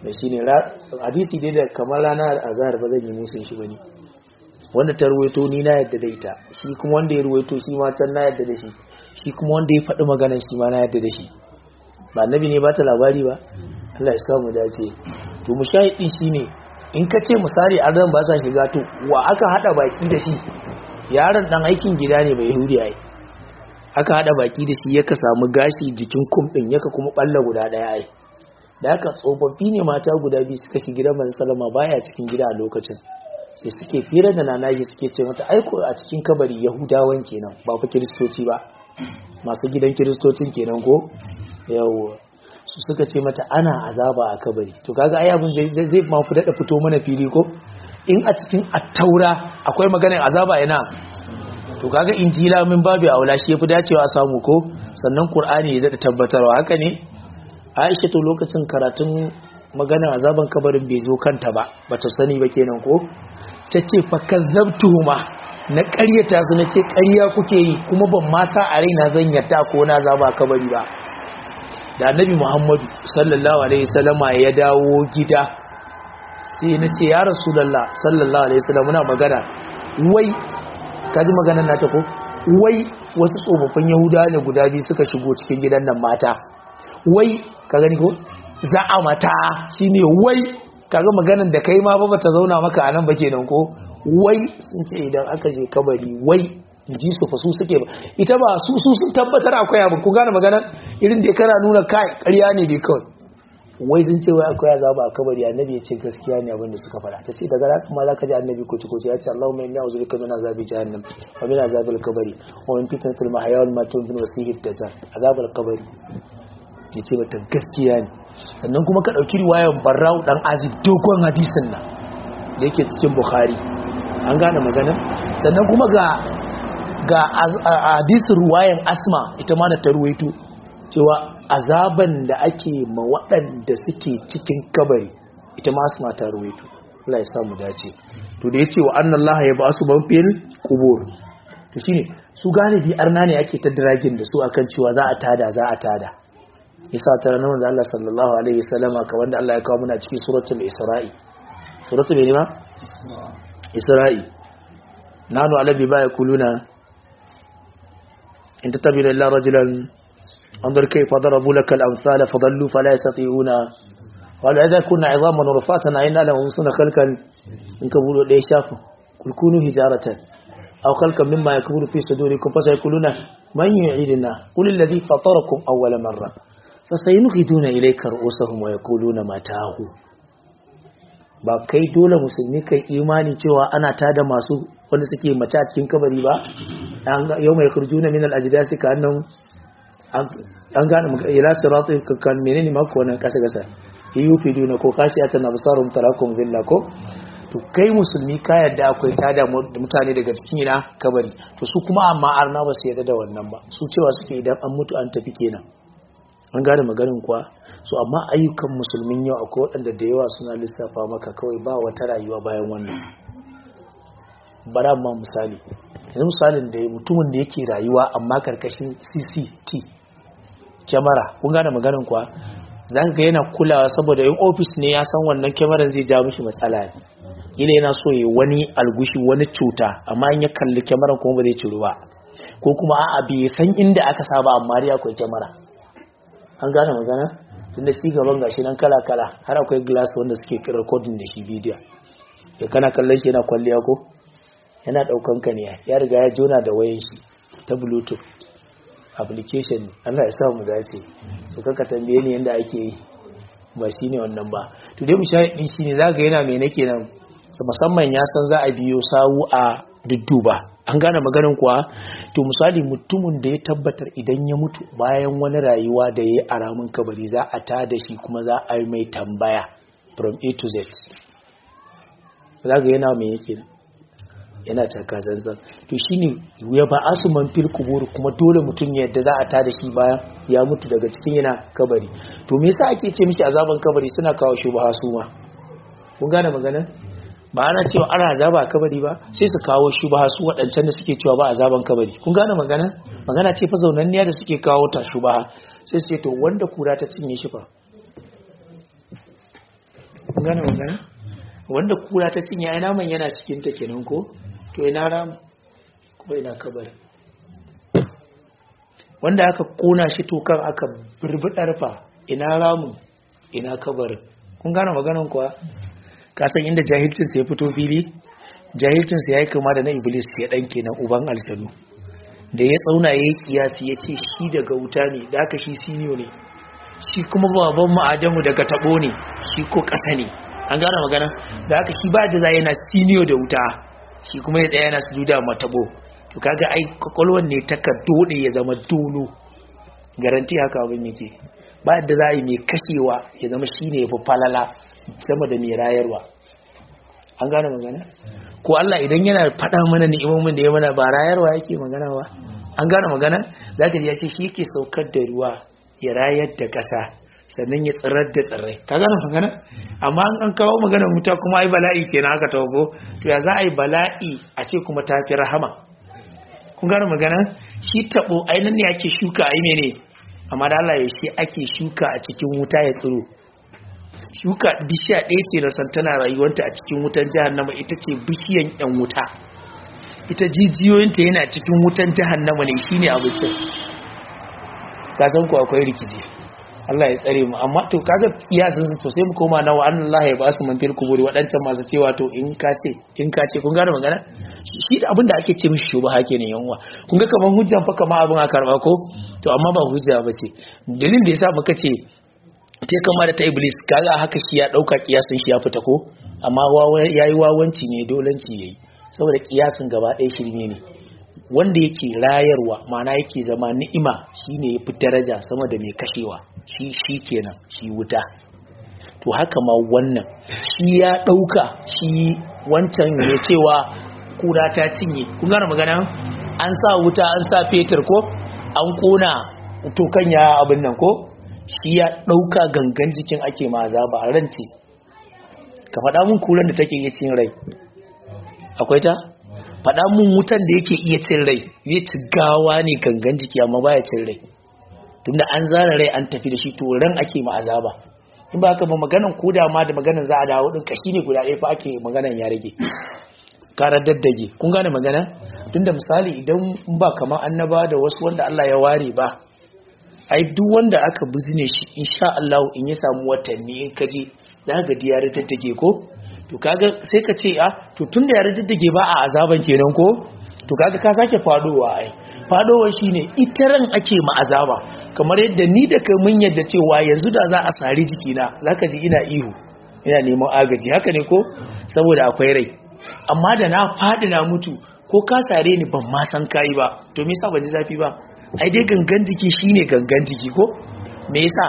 da shine hadisi dai da kamar ranar azhar ba zan yi musun shi bane wanda ta ruwaito ni na yadda da ita shi kuma wanda ya ruwaito shi ma can na yadda da shi shi kuma wanda ya faɗi maganar shi ma na yadda da shi ba annabi ne ba ta labari ba Allah ya sa mu dace to mushahidi shine in ka ce misali arnan ba sa shiga to wa aka hada baki da shi yaron dan aikin gida ne bai yahudi ai aka hada baki da shi yaka samu gashi jikin kumɗin yaka kuma balla guda daya ai da haka tsofaffi ne mata guda biyu suka shi gidan manzo sallama baya cikin gida a lokacin sai suke fira da nanaji suke ce mata aiko a cikin kabari yahudawan kenan ba fa kiristoci ba masu gidan kiristocin kenan ko yawa su suka ce mata ana azaba a kabari to kaga ai abun zai zai ma fi dada fito mana fili ko in a cikin attaura akwai maganar azaba yana to kaga injila min babu aula shi yafi dacewa a samu ko sannan qur'ani ya dada tabbatarwa haka ne Aisha to lokacin karatun maganar azaban kabarin bai zo kanta ba bata sani ba kenan ko tace fa kazzabtuhuma na ƙaryata su nace ƙarya kuke yi kuma ban ma sa a raina zan yarda ko na azaba kabari ba da annabi Muhammadu sallallahu alaihi wasallama ya dawo gida sai nace ya rasulullah sallallahu alaihi wasallam muna magana wai kaji maganar nata ko wai wasu tsofaffin yahudawa ne guda biyu suka shigo cikin gidan nan mata wai ka gani ko za'a mata shine wai kaga maganar da kai ma ba bata zauna maka anan ba kenan ko wai sun ce idan aka je kabari wai ji su fa su suke ba ita ba su su sun tabbatar akwai abu ku gane magana irin da kana nuna kai ƙarya ne dai kawai wai sun ce wai akwai azaba a kabari annabi ya ce gaskiya ne abin da suka fara ta ce daga ran kuma zaka ji annabi ko ko ya ce Allahumma inni a'udhu bika min azabi jahannam wa min azabil qabri wa min fitnatil mahya wal mamat wa min wasihid dajjal azabil qabri ya ce mata gaskiya ne sannan kuma ka dauki riwayar Barra'u dan Azib dogon hadisin nan da yake cikin Bukhari an gane magana sannan kuma ga ga hadisin ruwayan Asma ita ma da ta ruwaito cewa azaban da ake ma waɗanda suke cikin kabari ita ma Asma ta ruwaito Allah ya samu dace to da yace wa annallaha ya ba'su man fil qubur to shine su galibi arna ne ake ta dragin da su akan cewa za a tada za a tada yasa ta ranar manzo Allah sallallahu alaihi wasallama kamar da Allah ya kawo muna cikin suratul Isra'i suratul ne ma Isra'i nanu alabi ba yakuluna in tatabila illa rajulan anzur kayfa darabu lakal amsala fadallu fala yastati'una wala idha kunna 'idhaman rufatan ayna lahum sunna khalqan in kabulu da shafu kulkunu hijaratan aw khalqan mimma yakburu fi sudurikum fasayquluna man yu'iduna qul alladhi fatarakum awwala marra fasayunqiduna ilayka ru'usahum wa yaquluna matahu ba kai dole musulmi kai imani cewa ana tada masu wanda suke mace a cikin kabari ba yau mai kurjuna min al-ajdasi ka annan an gane ila siratin kan menene mako wannan kasa kasa yufiduna ko kasiyatan absarum tarakum zilla ko to kai musulmi ka yadda akwai tada mutane daga cikin ina kabari to su kuma amma arna ba su yadda da wannan ba su cewa suke idan an mutu an tafi kenan an gane maganin kuwa so amma ayyukan musulmin yau akwai waɗanda da yawa suna lissafa maka kawai ba wata rayuwa bayan wannan bara ma misali yanzu misalin da mutumin da yake rayuwa amma karkashin C C T kyamara kun gane maganin kuwa zaka ga yana kulawa saboda yin ofis ne ya san wannan kyamaran zai ja mishi matsala ne kila yana so ya wani algushi wani cuta amma in ya kalli kyamaran kuma ba zai ciru ba ko kuma a'a bai san inda aka saba amma dai akwai kyamara an gane magana tunda ci gaban gashi nan kala kala har akwai glass wanda suke recording da shi bidiyo ya kana kallon shi yana kwalliya ko yana daukan ka ne ya riga ya jona da wayan shi ta bluetooth application Allah ya sa mu dace to kanka tambaye ni yanda ake yi ba shine wannan ba to dai mu shahidi shine zaka yana me nake nan musamman ya san za a biyo sawu a dudduba an gane maganin kuwa to misali mutumin da ya tabbatar idan ya mutu bayan wani rayuwa da ya yi a ramin kabari za a ta da shi kuma za a yi mai tambaya from A to Z za ga yana mai yake yana taka zanzan to shine ya ba asu man fil kubur kuma dole mutum yadda za a ta da shi bayan ya mutu daga cikin yana kabari to me yasa ake ce miki azaban kabari suna kawo shubha su ma kun gane maganar ba ana cewa ana azaba a kabari ba sai su kawo shi ba su waɗancan da suke cewa ba azaban kabari kun gane magana magana ce fa zaunanniya da suke kawo ta shubaha sai su ce to wanda kura ta cinye shi fa gane magana wanda kura ta cinye ai naman yana cikin ta kenan ko to ina ram kuma ina kabari wanda aka kona shi to kan aka birbidar fa ina ramu ina kabarin kun gane maganan kuwa ka san inda jahilcin sa ya fito fili jahilcin sa yayi kama da na iblis ya dan kenan uban aljanu da ya tsauna yayi kiyasi yace shi daga wuta ne da aka shi siniyo ne shi kuma baban mu Adamu daga tabo ne shi ko kasa ne an gane magana da aka shi ba da zai yana siniyo da wuta shi kuma ya tsaya yana sujuda matabo to kaga ai kokolwan ne ta dole ya zama dolo garanti haka abin yake ba da zai mai kashewa ya zama shine yafi falala sama da mai rayarwa an gane magana ko Allah idan yana faɗa mana ni'imomin da ya mana ba rayarwa yake magana ba an gane magana zaka ji ya ce shi yake saukar da ruwa ya rayar da ƙasa sannan ya tsirar da tsirrai ka gane magana amma an kawo magana wuta kuma ai bala'i kenan aka tawo to ya za a yi bala'i a ce kuma ta fi rahama kun gane magana shi tabo ai nan ne ake shuka ai mene amma da Allah ya shi ake shuka a cikin wuta ya tsiro shuka bishiya ɗaya ce na san tana rayuwanta a cikin wutan jahannama ita ce bishiyan yan wuta ita jijiyoyinta yana cikin wutan jahannama ne shine abincin ka san ku akwai rikici Allah ya tsare mu amma to kaga kiyasin su to sai mu koma nawa Allah ya ba su man fil kuburi wadancan masu cewa to in ka ce in ka ce kun gane magana shi da abin da ake ce mishi shubha kenan yanwa kun ga kaman hujjan fa kaman abin a karba ko to amma ba hujja ba ce dalilin da yasa muka ce te kama da ta iblis kaga haka shi ya dauka kiyasin shi ya fita ko amma yayi wawanci ne dolanci yayi saboda kiyasin gaba ɗaya shirme ne wanda yake rayarwa ma'ana yake zama ni'ima shine yafi daraja sama da mai kashewa shi shi kenan shi wuta to haka ma wannan shi ya dauka shi wancan ne cewa kura ta cinye kun gane magana an sa wuta an sa fetur ko an kona to kan ya abin nan ko shi ya dauka gangan jikin ake ma azaba ranci ka faɗa mun kuran da take iya cin rai akwai ta faɗa mun wutan da yake iya cin rai ya ci gawa ne gangan jiki amma baya cin rai tunda an zara rai an tafi da shi to ran ake ma azaba in ba haka ba maganan koda ma da maganan za a dawo din kashi ne guda ɗaya fa ake maganan ya rage kara daddage kun gane magana tunda misali idan ba kamar annaba da wasu wanda Allah ya ware ba ai duk wanda aka bizne shi insha Allah in ya samu watanni in kaje za ka ga diyar daddage ko to kaga sai ka ce a to tunda ya daddage ba a azaban kenan ko to kaga ka sake fadowa ai fadowa shine ita ran ake ma azaba kamar yadda ni da kai mun yadda cewa yanzu da za a sari jikina zaka ji ina ihu ina neman agaji haka ne ko saboda akwai rai amma da na fadi na mutu ko ka sare ni ban ma san kai ba to me yasa ban ji zafi ba ai dai gangan jiki shine gangan jiki ko me yasa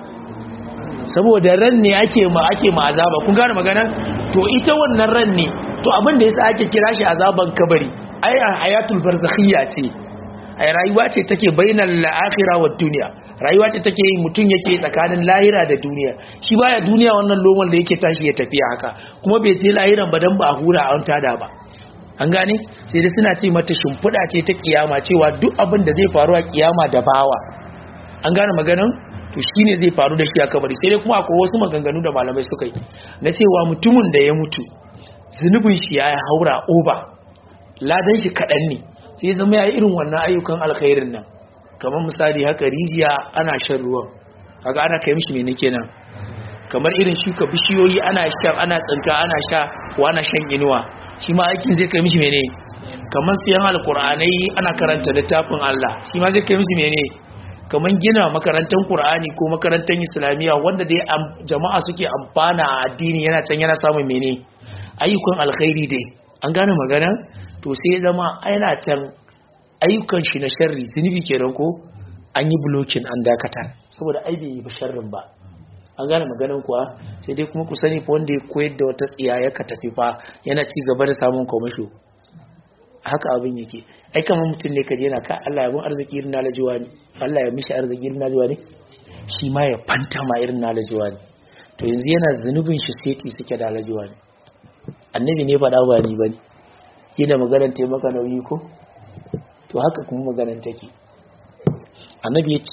saboda ran ne ake ma ake ma azaba kun gane magana to ita wannan ran ne to abin da yasa ake kira shi azaban kabari ai hayatul barzakhiyya ce ai rayuwa ce take bainal akhirah wa dunya rayuwa ce take mutun yake tsakanin lahira da duniya shi baya duniya wannan loman da yake tashi ya tafiya haka kuma bai je lahiran ba dan ba hura an tada ba an gane sai dai suna ce mata shimfiɗa ce ta kiyama cewa duk abin da zai faru a kiyama da bawa an gane maganan to shine zai faru da shi a kabari sai dai kuma akwai wasu maganganu da malamai suka yi na cewa mutumin da ya mutu zunubin shi ya haura oba ladan shi kaɗan ne sai zama ya yi irin wannan ayyukan alkhairin nan kamar misali haka rijiya ana shan ruwan kaga ana kai mishi mene kenan kamar irin shuka bishiyoyi ana sha ana tsinka ana sha ko ana shan inuwa shi ma aikin zai kai mishi mene kamar siyan alkur'anai ana karanta littafin Allah shi ma zai kai mishi mene kamar gina makarantar Qur'ani ko makarantar Islamiyya wanda dai jama'a suke amfana a addini yana can yana samun mene ayyukan alkhairi dai an gane magana to sai ya zama yana can ayyukan shi na sharri zunubi kenan ko an yi blocking an dakata saboda ai bai yi ba sharrin ba an gane maganan kuwa sai dai kuma ku sani fa wanda ya koyar da wata tsiya ya ka tafi fa yana ci gaba da samun komisho haka abin yake ai kamar mutum ne kaje yana ka Allah ya bin arziki irin nalajiwa ne Allah ya mishi arziki irin nalajiwa ne shi ma ya fanta ma irin nalajiwa ne to yanzu yana zunubin shi seti suke da nalajiwa ne annabi ne faɗa ba ni bane yana maganar taimaka nauyi ko to haka kuma maganar take annabi ya ce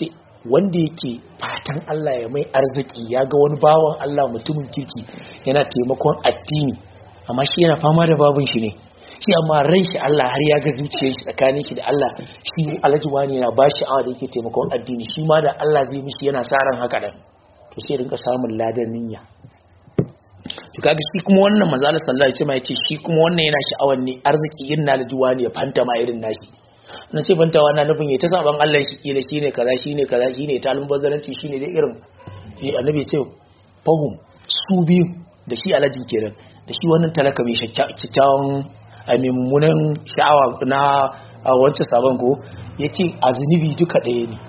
wanda yake fatan Allah ya mai arziki ya ga wani bawan Allah mutumin kirki yana taimakon addini amma shi yana fama da babun shi ne shi amma ran shi Allah har ya ga zuciyar shi tsakanin shi da Allah shi Alhaji wani yana ba shi awa da yake taimakon addini shi ma da Allah zai mishi yana sa ran haka dan to sai rinka samun ladan niyya to kaga shi kuma wannan manzo Allah sallallahu alaihi wasallam yace shi kuma wannan yana sha'awar ne arziki irin na Alhaji wani ya fanta ma irin nashi na ce fantawa na nufin ya ta saban Allah shi kila shine kaza shine kaza shine talin bazaranci shine da irin eh annabi sai fahum su biyu da shi Alhaji kenan da shi wannan talaka mai kyakkyawan a mummunan sha'awa na wancan sabon ko yace azunubi duka ɗaya ne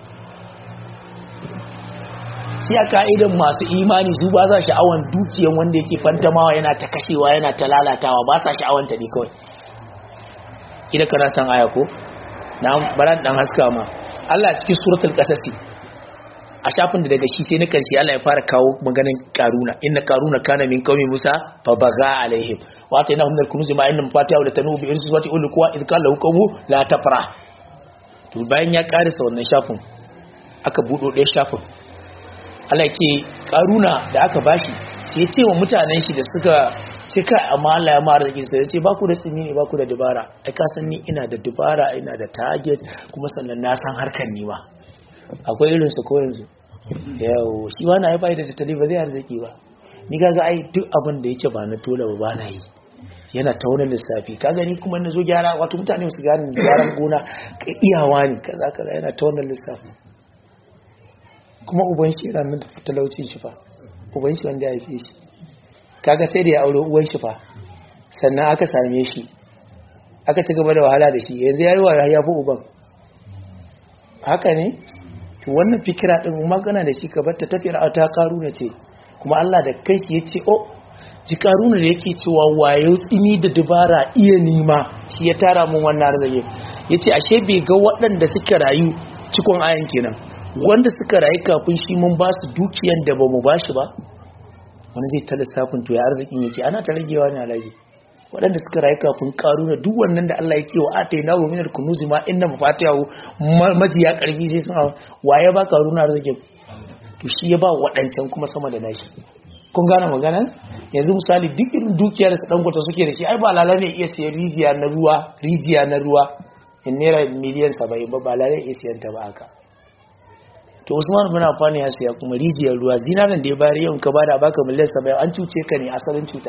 sai a ka'idan masu imani su ba sa sha'awan dukiyan wanda yake fantamawa yana ta kashewa yana ta lalatawa ba sa sha'awanta ne kawai idan kana san aya ko na baran dan haska ma Allah cikin suratul qasas a shafin da daga shi sai na karshe Allah ya fara kawo maganin karuna inna karuna kana min qaumi musa fa baga alaihim wa ta inna humul kunuz ma inna fatiha wa tanu bi irsi wati ul kuwa id qala qawmu la tafra to bayan ya karisa wannan shafin aka budo ɗaya shafin Allah yake karuna da aka bashi sai ya ce wa mutanen shi da suka ce kai amma Allah ya mara zaki sai ya ce ba ku da tsini ne ba ku da dabara ai ka san ni ina da dabara ina da target kuma sannan na san harkar ni ba akwai irin su ko yanzu yawo shi wani ai bai da tattali ba zai arziki ba ni kaga ai duk abin da yake ba na tola ba na yi yana ta wani lissafi kaga ni kuma na zo gyara wato mutane su gane gyaran gona iyawa ne kaza kaza yana ta wani lissafi kuma uban shi yana nan da talaucin shi fa uban shi wanda ya haife shi kaga sai da ya aure uwan shi fa sannan aka same shi aka ci gaba da wahala da shi yanzu yayi wa ya fi uban haka ne to wannan fikira din magana da shi ka bar ta tafiyar ta karuna ce kuma Allah da kanshi yace oh ji karuna da yake cewa wayo tsini da dubara iya nima shi ya tara mun wannan arziki yace ashe bai ga waɗanda suka rayu cikon ayan kenan wanda suka rayu kafin shi mun ba su dukiyan da ba mu ba shi ba wani zai ta lissafin to ya arzikin yake ana ta ragewa ne alaji waɗanda suka rayu kafin karuna duk wannan da Allah ya ce wa ataina wa minal kunuzi ma inna mafatihahu majiya karfi sai sun waye ba karuna arzikin to shi ya ba waɗancan kuma sama da nashi kun gane magana yanzu misali duk irin dukiyar su dangota suke da shi ai ba lalar ne iya siyan rijiya na ruwa rijiya na ruwa in naira miliyan saba'in ba ba lalar iya siyan ta ba haka to Usman bin Affan ya siya kuma rijiyar ruwa zinaran da ya bayar yau ka bada baka miliyan saba'in an cuce ka ne asalin cuta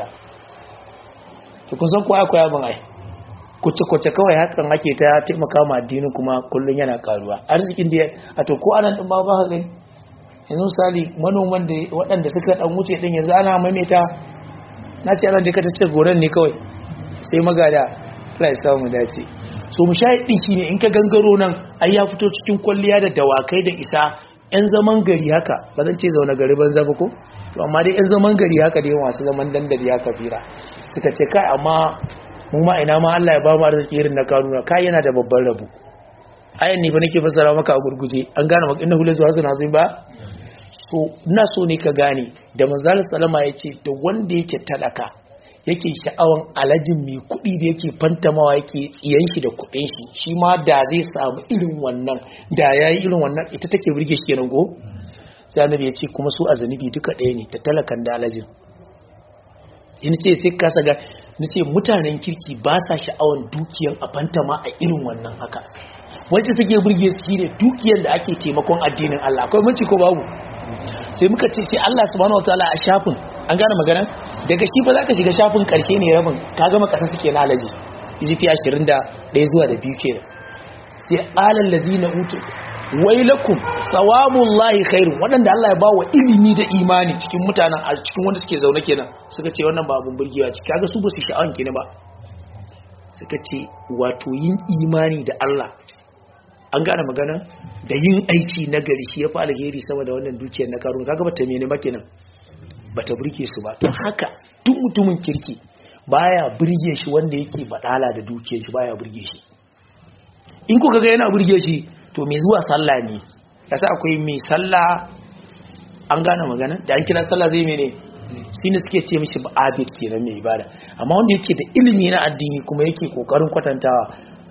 to kun san ko akwai abin ai kuce kuce kawai hakan ake ta taimaka ma addinin kuma kullun yana karuwa arzikin da a to ko anan din ba ba ka gani yanzu misali manoman da waɗanda suka dan wuce din yanzu ana maimaita na ce ana da ka tace goran ne kawai sai magada Allah ya samu dace so mushahidi shine in ka gangaro nan ai ya fito cikin kwalliya da dawakai da isa yan zaman gari haka ba zan ce zauna gari banza ba ko to amma dai yan zaman gari haka dai masu zaman dandali haka fira suka ce kai amma mu ma ina ma Allah ya ba mu arziki irin na karuna kai yana da babban rabo ayan ne ba nake fassara maka a gurguje an gane maka innahu lazu hasana zai ba so ina so ne ka gane da manzal sallama yace da wanda yake talaka yake sha'awan alajin mai kuɗi da yake fantamawa yake tsiyan shi da kuɗin shi shi ma da zai samu irin wannan da yayi irin wannan ita take burge shi kenan go sai annabi ya ce kuma su azanibi duka ɗaya ne da talakan da alajin in ce sai ka saga ni ce mutanen kirki ba sa sha'awan dukiyan a fantama a irin wannan haka wacce take burge su ne dukiyan da ake taimakon addinin Allah akwai munci ko babu sai muka ce sai Allah subhanahu wataala a shafin an gane magana daga shi fa zaka shiga shafin karshe ne rabin ka gama kasa suke na alaji izifi ashirin da ɗaya zuwa da biyu kenan sai alal ladina utu wailakum sawabullahi khairun wadanda Allah ya bawa ilimi da imani cikin mutanen a cikin wanda suke zaune kenan suka ce wannan ba abun burgewa ciki kaga su ba su sha'awan kenan ba suka ce wato yin imani da Allah an gane magana da yin aiki na gari shi ya fi alheri sama da wannan dukiyar na karo kaga bata mene ba kenan bata burge su ba to haka duk mutumin kirki baya burge shi wanda yake badala da dukiyar shi baya burge shi in kuka ga yana burge shi to mai zuwa sallah ne yasa akwai mai sallah an gane magana da an kira sallah zai mene shine suke ce mishi abid kenan mai ibada amma wanda yake da ilimi na addini kuma yake kokarin kwatantawa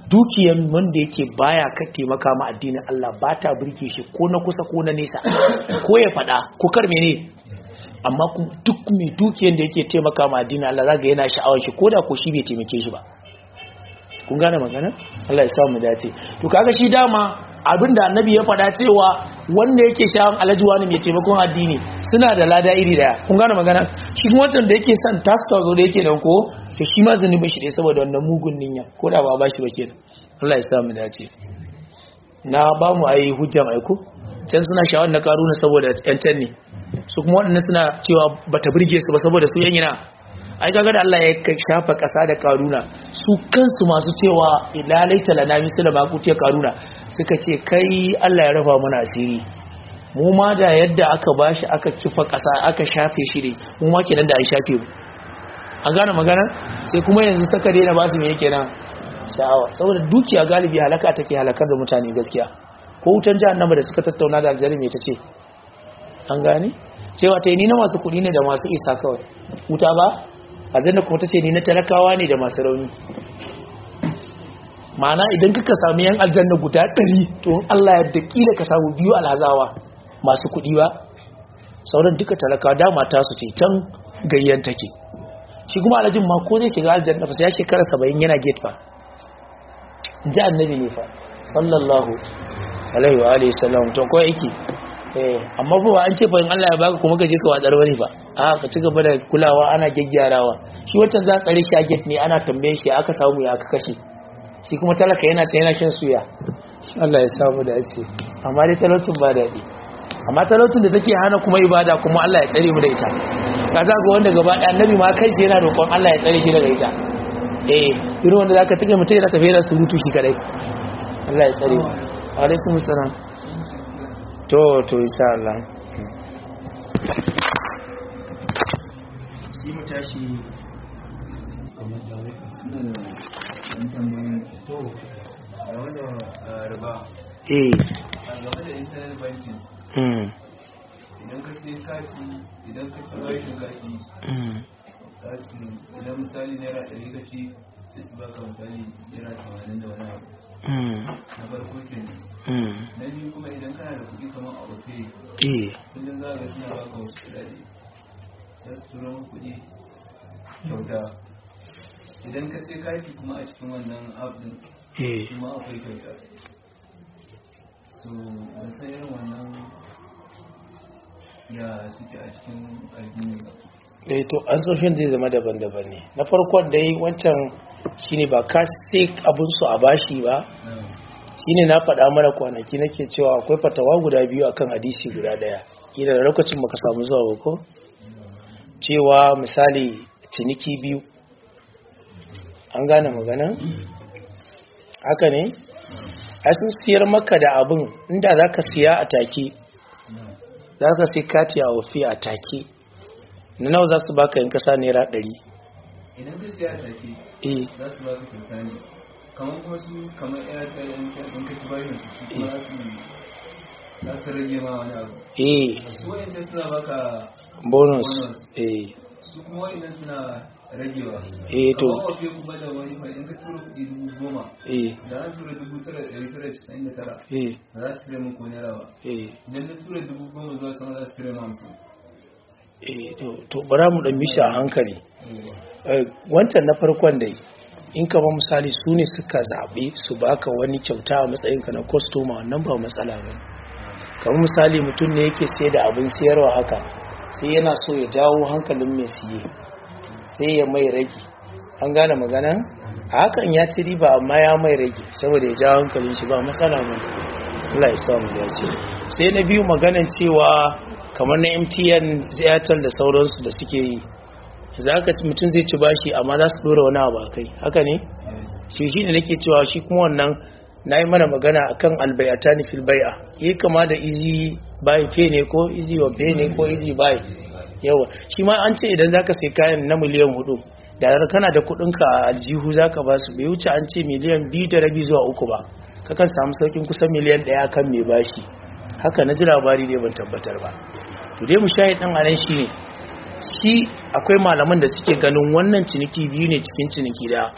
dukiyan wanda yake baya ka taimaka ma addinin Allah ba ta burge shi ko na kusa ko na nesa ko ya fada ko kar mene amma duk mai dukiyan da yake taimaka ma addinin Allah zaka yana sha'awar shi koda ko shi bai taimake shi ba kun gane magana Allah ya sa mu dace to kaga shi dama abinda annabi ya fada cewa wanda yake sha'awar alhaji wani mai taimakon addini suna da lada iri daya kun gane magana shi kuma wancan da yake son taska zo da yake nan ko to shi ma zanubin shi ne saboda wannan mugun niyya ko da ba ba shi ba kenan Allah ya sa mu dace na ba mu ayi hujjan aiko can suna sha'awar na karuna saboda yancan ne su kuma waɗannan suna cewa bata burge su ba saboda su yan yana ai kaga da Allah ya shafa ƙasa da karuna su kansu masu cewa ilalaita lana misala ma ku ce karuna suka ce kai Allah ya rafa mana asiri mu ma da yadda aka bashi aka kifa ƙasa aka shafe shi ne mu ma kenan da an shafe mu an gane magana sai kuma yanzu saka daina ba su me yake nan sha'awa saboda dukiya galibi halaka take halakar da mutane gaskiya ko wutan jahannama da suka tattauna da aljanna me tace an gane cewa ta ni na masu kuɗi ne da masu isa kawai wuta ba aljanna kuma tace ni na talakawa ne da masu rauni ma'ana idan kika samu yan aljanna guda ɗari to Allah ya daki da ka samu biyu alhazawa masu kuɗi ba sauran duka talakawa da mata su ce can gayyan take shi kuma alhajin ma ko zai shiga aljanna fa sai ya shekara saba'in yana gate fa ji annabi ne fa sallallahu alaihi wa alihi sallam to ko yake eh amma ba an ce fa in Allah ya baka kuma ka je ka wadar wani fa a ka ci gaba da kulawa ana gyaggyarawa shi wancan za tsare shi a gate ne ana tambaye shi aka samu ya aka kashe shi kuma talaka yana ta yana shan suya Allah ya samu da ace amma dai talaucin ba daɗi amma talaucin da take hana kuma ibada kuma Allah ya tsare mu da ita ka za ga wanda gaba ɗaya annabi ma kai yana roƙon Allah ya tsare shi daga ita eh irin wanda zaka tuka mutai da tafiya da surutu shi kadai Allah ya tsare mu alaikum assalam to to insha Allah shi mu tashi kamar da wai to da wanda riba eh game da internet banking mm idan ka sai kati idan ka ci bashin kati mm kati idan misali naira ɗari ka ci sai su baka misali naira tamanin da wani abu mm na farko kenan mm na biyu kuma idan kana da kuɗi kamar a wafe eh kullum za ga suna baka wasu kuɗaɗe za su turo maka kuɗi kyauta idan ka sai kati kuma a cikin wannan app din eh kuma akwai kyauta so ban san irin wannan ya suke a cikin addini ba eh to an soshin zai zama daban-daban ne na farkon dai wancan shine ba ka sai abun su a bashi ba shine na faɗa mana kwanaki nake cewa akwai fatawa guda biyu akan hadisi guda daya idan lokacin baka samu zuwa ba ko cewa misali ciniki biyu an gane magana haka ne ai sun siyar maka da abin inda zaka siya a take zaka sai kati a ofi a take na nawa za su baka in kasa naira ɗari idan ka siya a take eh za su baka kyauta ne kamar kuma su kamar airtel in ka ci bayan su kuma za su za su rage ma wani abu eh su wayancan suna baka bonus eh su kuma wayannan suna ragewa eh to amma wafe kuma da wani fa in ka tura kuɗi dubu goma eh da an tura dubu tara da ɗari tara da casa'in da tara eh ba za su tire min ko naira ba eh idan na tura dubu goma zuwa sama za su tire ma hamsin eh to to bara mu dan mishi a hankali eh wancan na farkon dai in ka ba misali su ne suka zabe su baka wani kyauta a matsayin ka na customer wannan ba matsala ba kamar misali mutum ne yake sayar da abin sayarwa haka sai yana so ya jawo hankalin mai siye sai ya mai rage an gane magana a hakan ya ci riba amma ya mai rage saboda ya jawo hankalin shi ba matsala ba Allah ya samu ya ce sai na biyu maganan cewa kamar na M T N Airtel da sauransu da suke yi za ka mutum zai ci bashi amma za su dora wani abu a kai haka ne shi shi ne nake cewa shi kuma wannan na yi mana magana akan albayata ni fil bai'a yi kama da easy buy pay ne ko easy wa pay ne ko easy buy yawa shi ma an ce idan zaka sai kayan na miliyan hudu da kana da kudinka a aljihu zaka ba su bai wuce an ce miliyan biyu da rabi zuwa uku ba kakan samu saukin kusan miliyan daya kan mai bashi haka na ji labari ne ban tabbatar ba to dai mu shahid din anan shine shi akwai malaman da suke ganin wannan ciniki biyu ne cikin ciniki da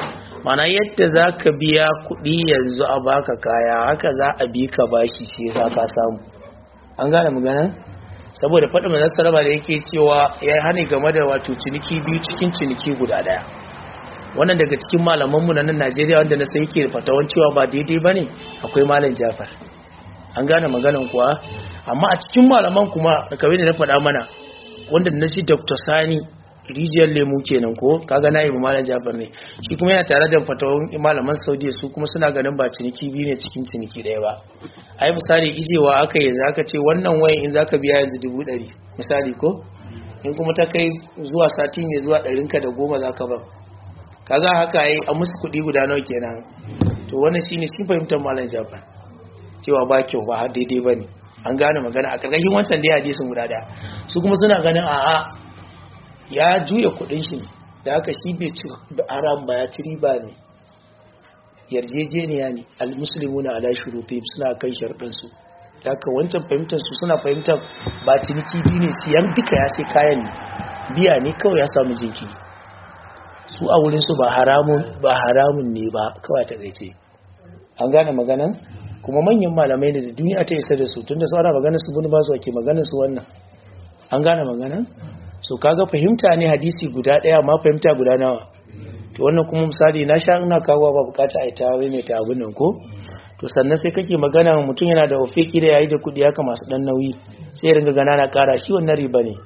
mana yadda za ka biya kuɗi yanzu a baka kaya haka za a bi ka bashi ce za ka samu an gane magana saboda faɗin manzon salama da yake cewa ya hani game da wato ciniki biyu cikin ciniki guda ɗaya wannan daga cikin malamanmu na nan Najeriya wanda na sai yake da fatawan cewa ba daidai bane akwai malam Jafar an gane maganan kuwa amma a cikin malaman kuma kamar da na faɗa mana wanda na ji Doctor Sani rijiyar lemu kenan ko kaga na yi malam Jafar ne shi kuma yana tare da fatawan malaman Saudiya su kuma suna ganin ba ciniki biyu ne cikin ciniki ɗaya ba ai misali ijewa aka yanzu aka ce wannan wayan in zaka biya yanzu dubu ɗari misali ko in kuma ta kai zuwa sati ne zuwa ɗarinka da goma zaka bar kaga haka yi a musu kuɗi guda nawa kenan to wannan shine shi fahimtar malam Jafar cewa ba kyau ba har daidai bane an gane magana a karkashin wancan da hadisin guda daya su kuma suna ganin a'a ya juya kuɗin shi da haka shi bai ci haram ba ya ci riba ne yarjejeniya ne almuslimuna ala shurutihim suna kan sharɗin su da haka wancan fahimtar su suna fahimtar ba ciniki biyu ne siyan duka ya sai kayan ne biya ne kawai ya samu jinki su a wurinsu ba haramun ba haramun ne ba kawai ta gaice an gane maganan kuma manyan malamai ne da duniya ta isa da su tunda saura maganar su bin ba su ake maganar su wannan an gane maganan so kaga fahimta ne hadisi guda daya ma fahimta guda nawa to wannan kuma misali na sha ina kawo ba bukata ai ta mai ta abun nan ko to sannan sai kake magana mutum yana da ofeki da yayi da kudi haka masu dan nauyi sai ringa gana na kara shi wannan riba ne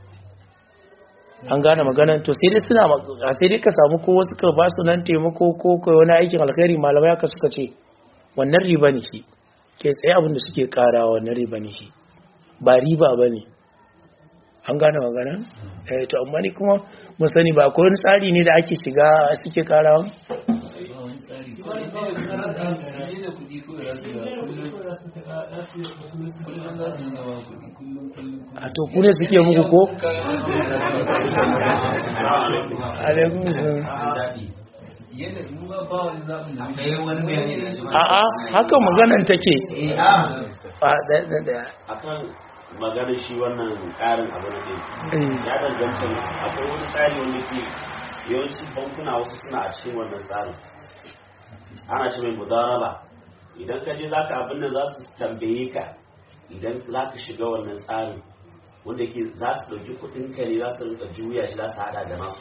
an gane maganan to sai dai suna sai dai ka samu ko wasu ka ba su nan taimako ko ko wani aikin alkhairi malamai haka suka ce wannan riba ne shi ke tsaye abin da suke karawa wannan riba ne shi ba riba bane an gane maganan eh to amma ni kuma mun sani ba akwai wani tsari ne da ake shiga suke karawa a to kune suke muku ko alaikum a'a haka maganan take a da da akan maganar shi wannan ƙarin abu na ɗin ya danganta ne akwai wani tsari wanda ke yawanci bankuna wasu suna a cikin wannan tsarin ana ce mai mudaraba idan ka je za ka abin da za su tambaye ka idan za ka shiga wannan tsarin wanda ke za su ɗauki kuɗin ka ne za su rika juya shi za su haɗa da nasu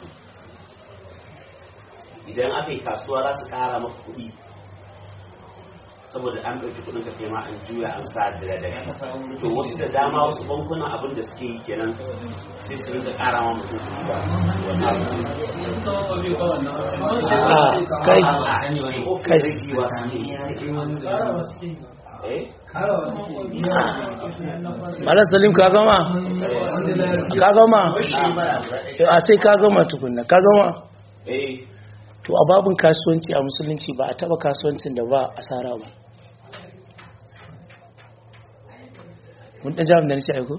idan aka yi kasuwa za su ƙara maka kuɗi saboda an ɗauki kuɗin ka kai ma an juya an sa da daga to wasu da dama wasu bankuna abin da suke yi kenan sai su rika ƙara ma mutum kuɗi ba kai kai Malam Salim ka gama? Ka gama? A sai ka gama tukunna, ka gama? To a babin kasuwanci a musulunci ba a taba kasuwancin da ba asara ba. Mun ɗan jami'in da nace aiko?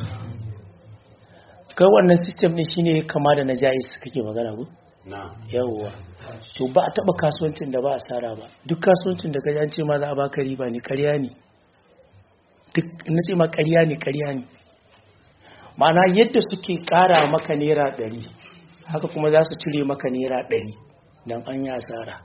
Kai wannan system ɗin shine kama da na jais kake magana ko? Yawwa. To ba a taba kasuwancin da ba asara ba. Duk kasuwancin da kaji an ce ma za a baka riba ne, ƙarya ne. Duk na ce ma ƙarya ne, ƙarya ne. Ma'ana yadda suke ƙara maka naira ɗari, haka kuma za su cire maka naira ɗari don an yi asara.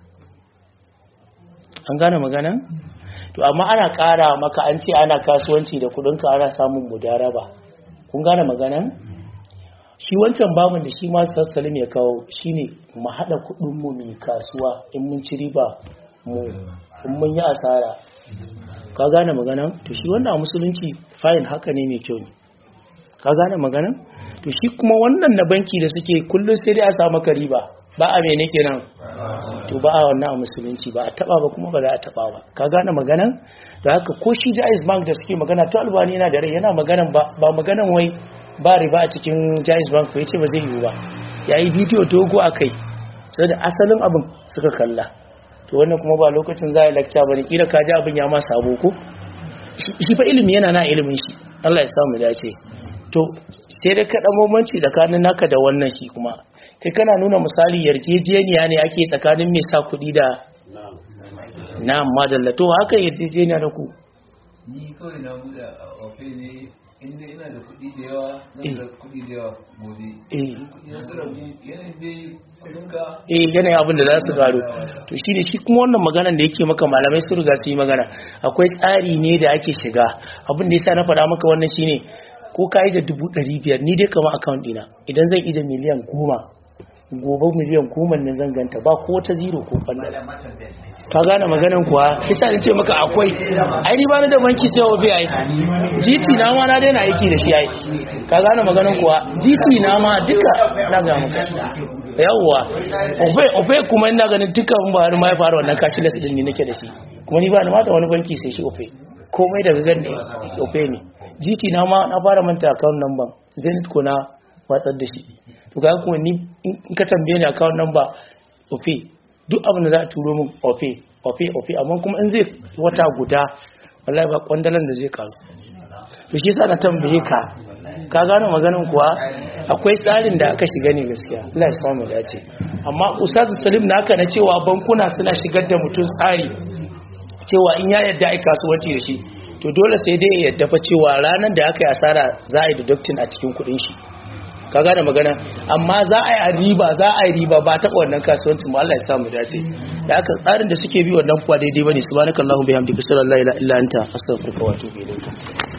An gane maganan? To amma ana ƙara maka an ce ana kasuwanci da kuɗinka ana samun mudaraba. Kun gane maganan? Shi wancan babin da shi ma Salim ya kawo shine mu haɗa kuɗinmu mai kasuwa in mun ci riba mu in mun yi asara. Ka gane maganan? To shi wannan a musulunci fine haka ne mai kyau ne. Ka gane maganan? To shi kuma wannan na banki da suke kullum sai dai a sa maka riba ba a mene kenan to ba a wannan a musulunci ba a taba ba kuma ba za a taba ba. Ka gane maganan? Da haka ko shi Jaiz Bank da suke magana to Albani yana da rai yana maganan ba ba maganan wai ba riba a cikin Jaiz Bank ya ce ba zai yi ba. Yayi bidiyo dogo akai saboda asalin abin suka kalla. To wannan kuma ba lokacin za a lecture bane kila ka ji abin ya ma sabo ko shi fa ilimi yana na ilimin shi Allah ya samu dace. To sai da kaɗan bambanci tsakanin naka da wannan shi kuma kai kana nuna misali yarjejeniya ne ake tsakanin mai sa kuɗi da na madalla to haka yarjejeniya da ku ni kawai na buɗe a ofe ne inda ina da kuɗi da yawa nan da kuɗi da yawa gobe eh kuɗi na su rabu yanayin dai kuɗinka eh yanayin abin da za su gado to shi ne shi kuma wannan maganar da yake maka malamai sun riga su yi magana akwai tsari ne da ake shiga abin da yasa na faɗa maka wannan shine ko ka yi da dubu ɗari biyar ni dai kama account ɗina idan zan ije miliyan goma gobe miliyan goma ne zan ganta ba ko ta zero ko kwallon ka gane maganan kuwa isa in ce maka akwai ai ni ba ni da banki sai wa bai G T na ma na daina aiki da shi ai ka gane maganan kuwa G T na ma duka na ga maka yawwa ofe ofe kuma ina ganin duka mun ba har ma ya fara wannan cashless din ne nake da shi kuma ni ba ni ma da wani banki sai shi ofe komai daga ganne ofe ne G T na ma na fara manta account number Zenith ko na watsar da shi to ga kuma ni in ka tambaye ni account number ofe duk abin da za a turo min ofe ofe ofe amma kuma in zai wata guda wallahi ba kwandalan da zai karu to shi yasa na tambaye ka ka gane maganin kuwa akwai tsarin da aka shiga ne gaskiya Allah ya samu dace amma Ustaz Salim naka na cewa bankuna suna shigar da mutum tsari cewa in ya yadda ai kasuwanci da shi to dole sai dai ya yadda fa cewa ranar da aka yi asara za a yi deducting a cikin kudin shi ka gane magana amma za a yi a riba za a yi riba ba taɓa wannan kasuwancin ba Allah ya samu dace da aka tsarin da suke bi wannan kuwa daidai bane subhanakallahumma bihamdika sallallahu la ilaha illa anta astaghfiruka wa atubu ilayk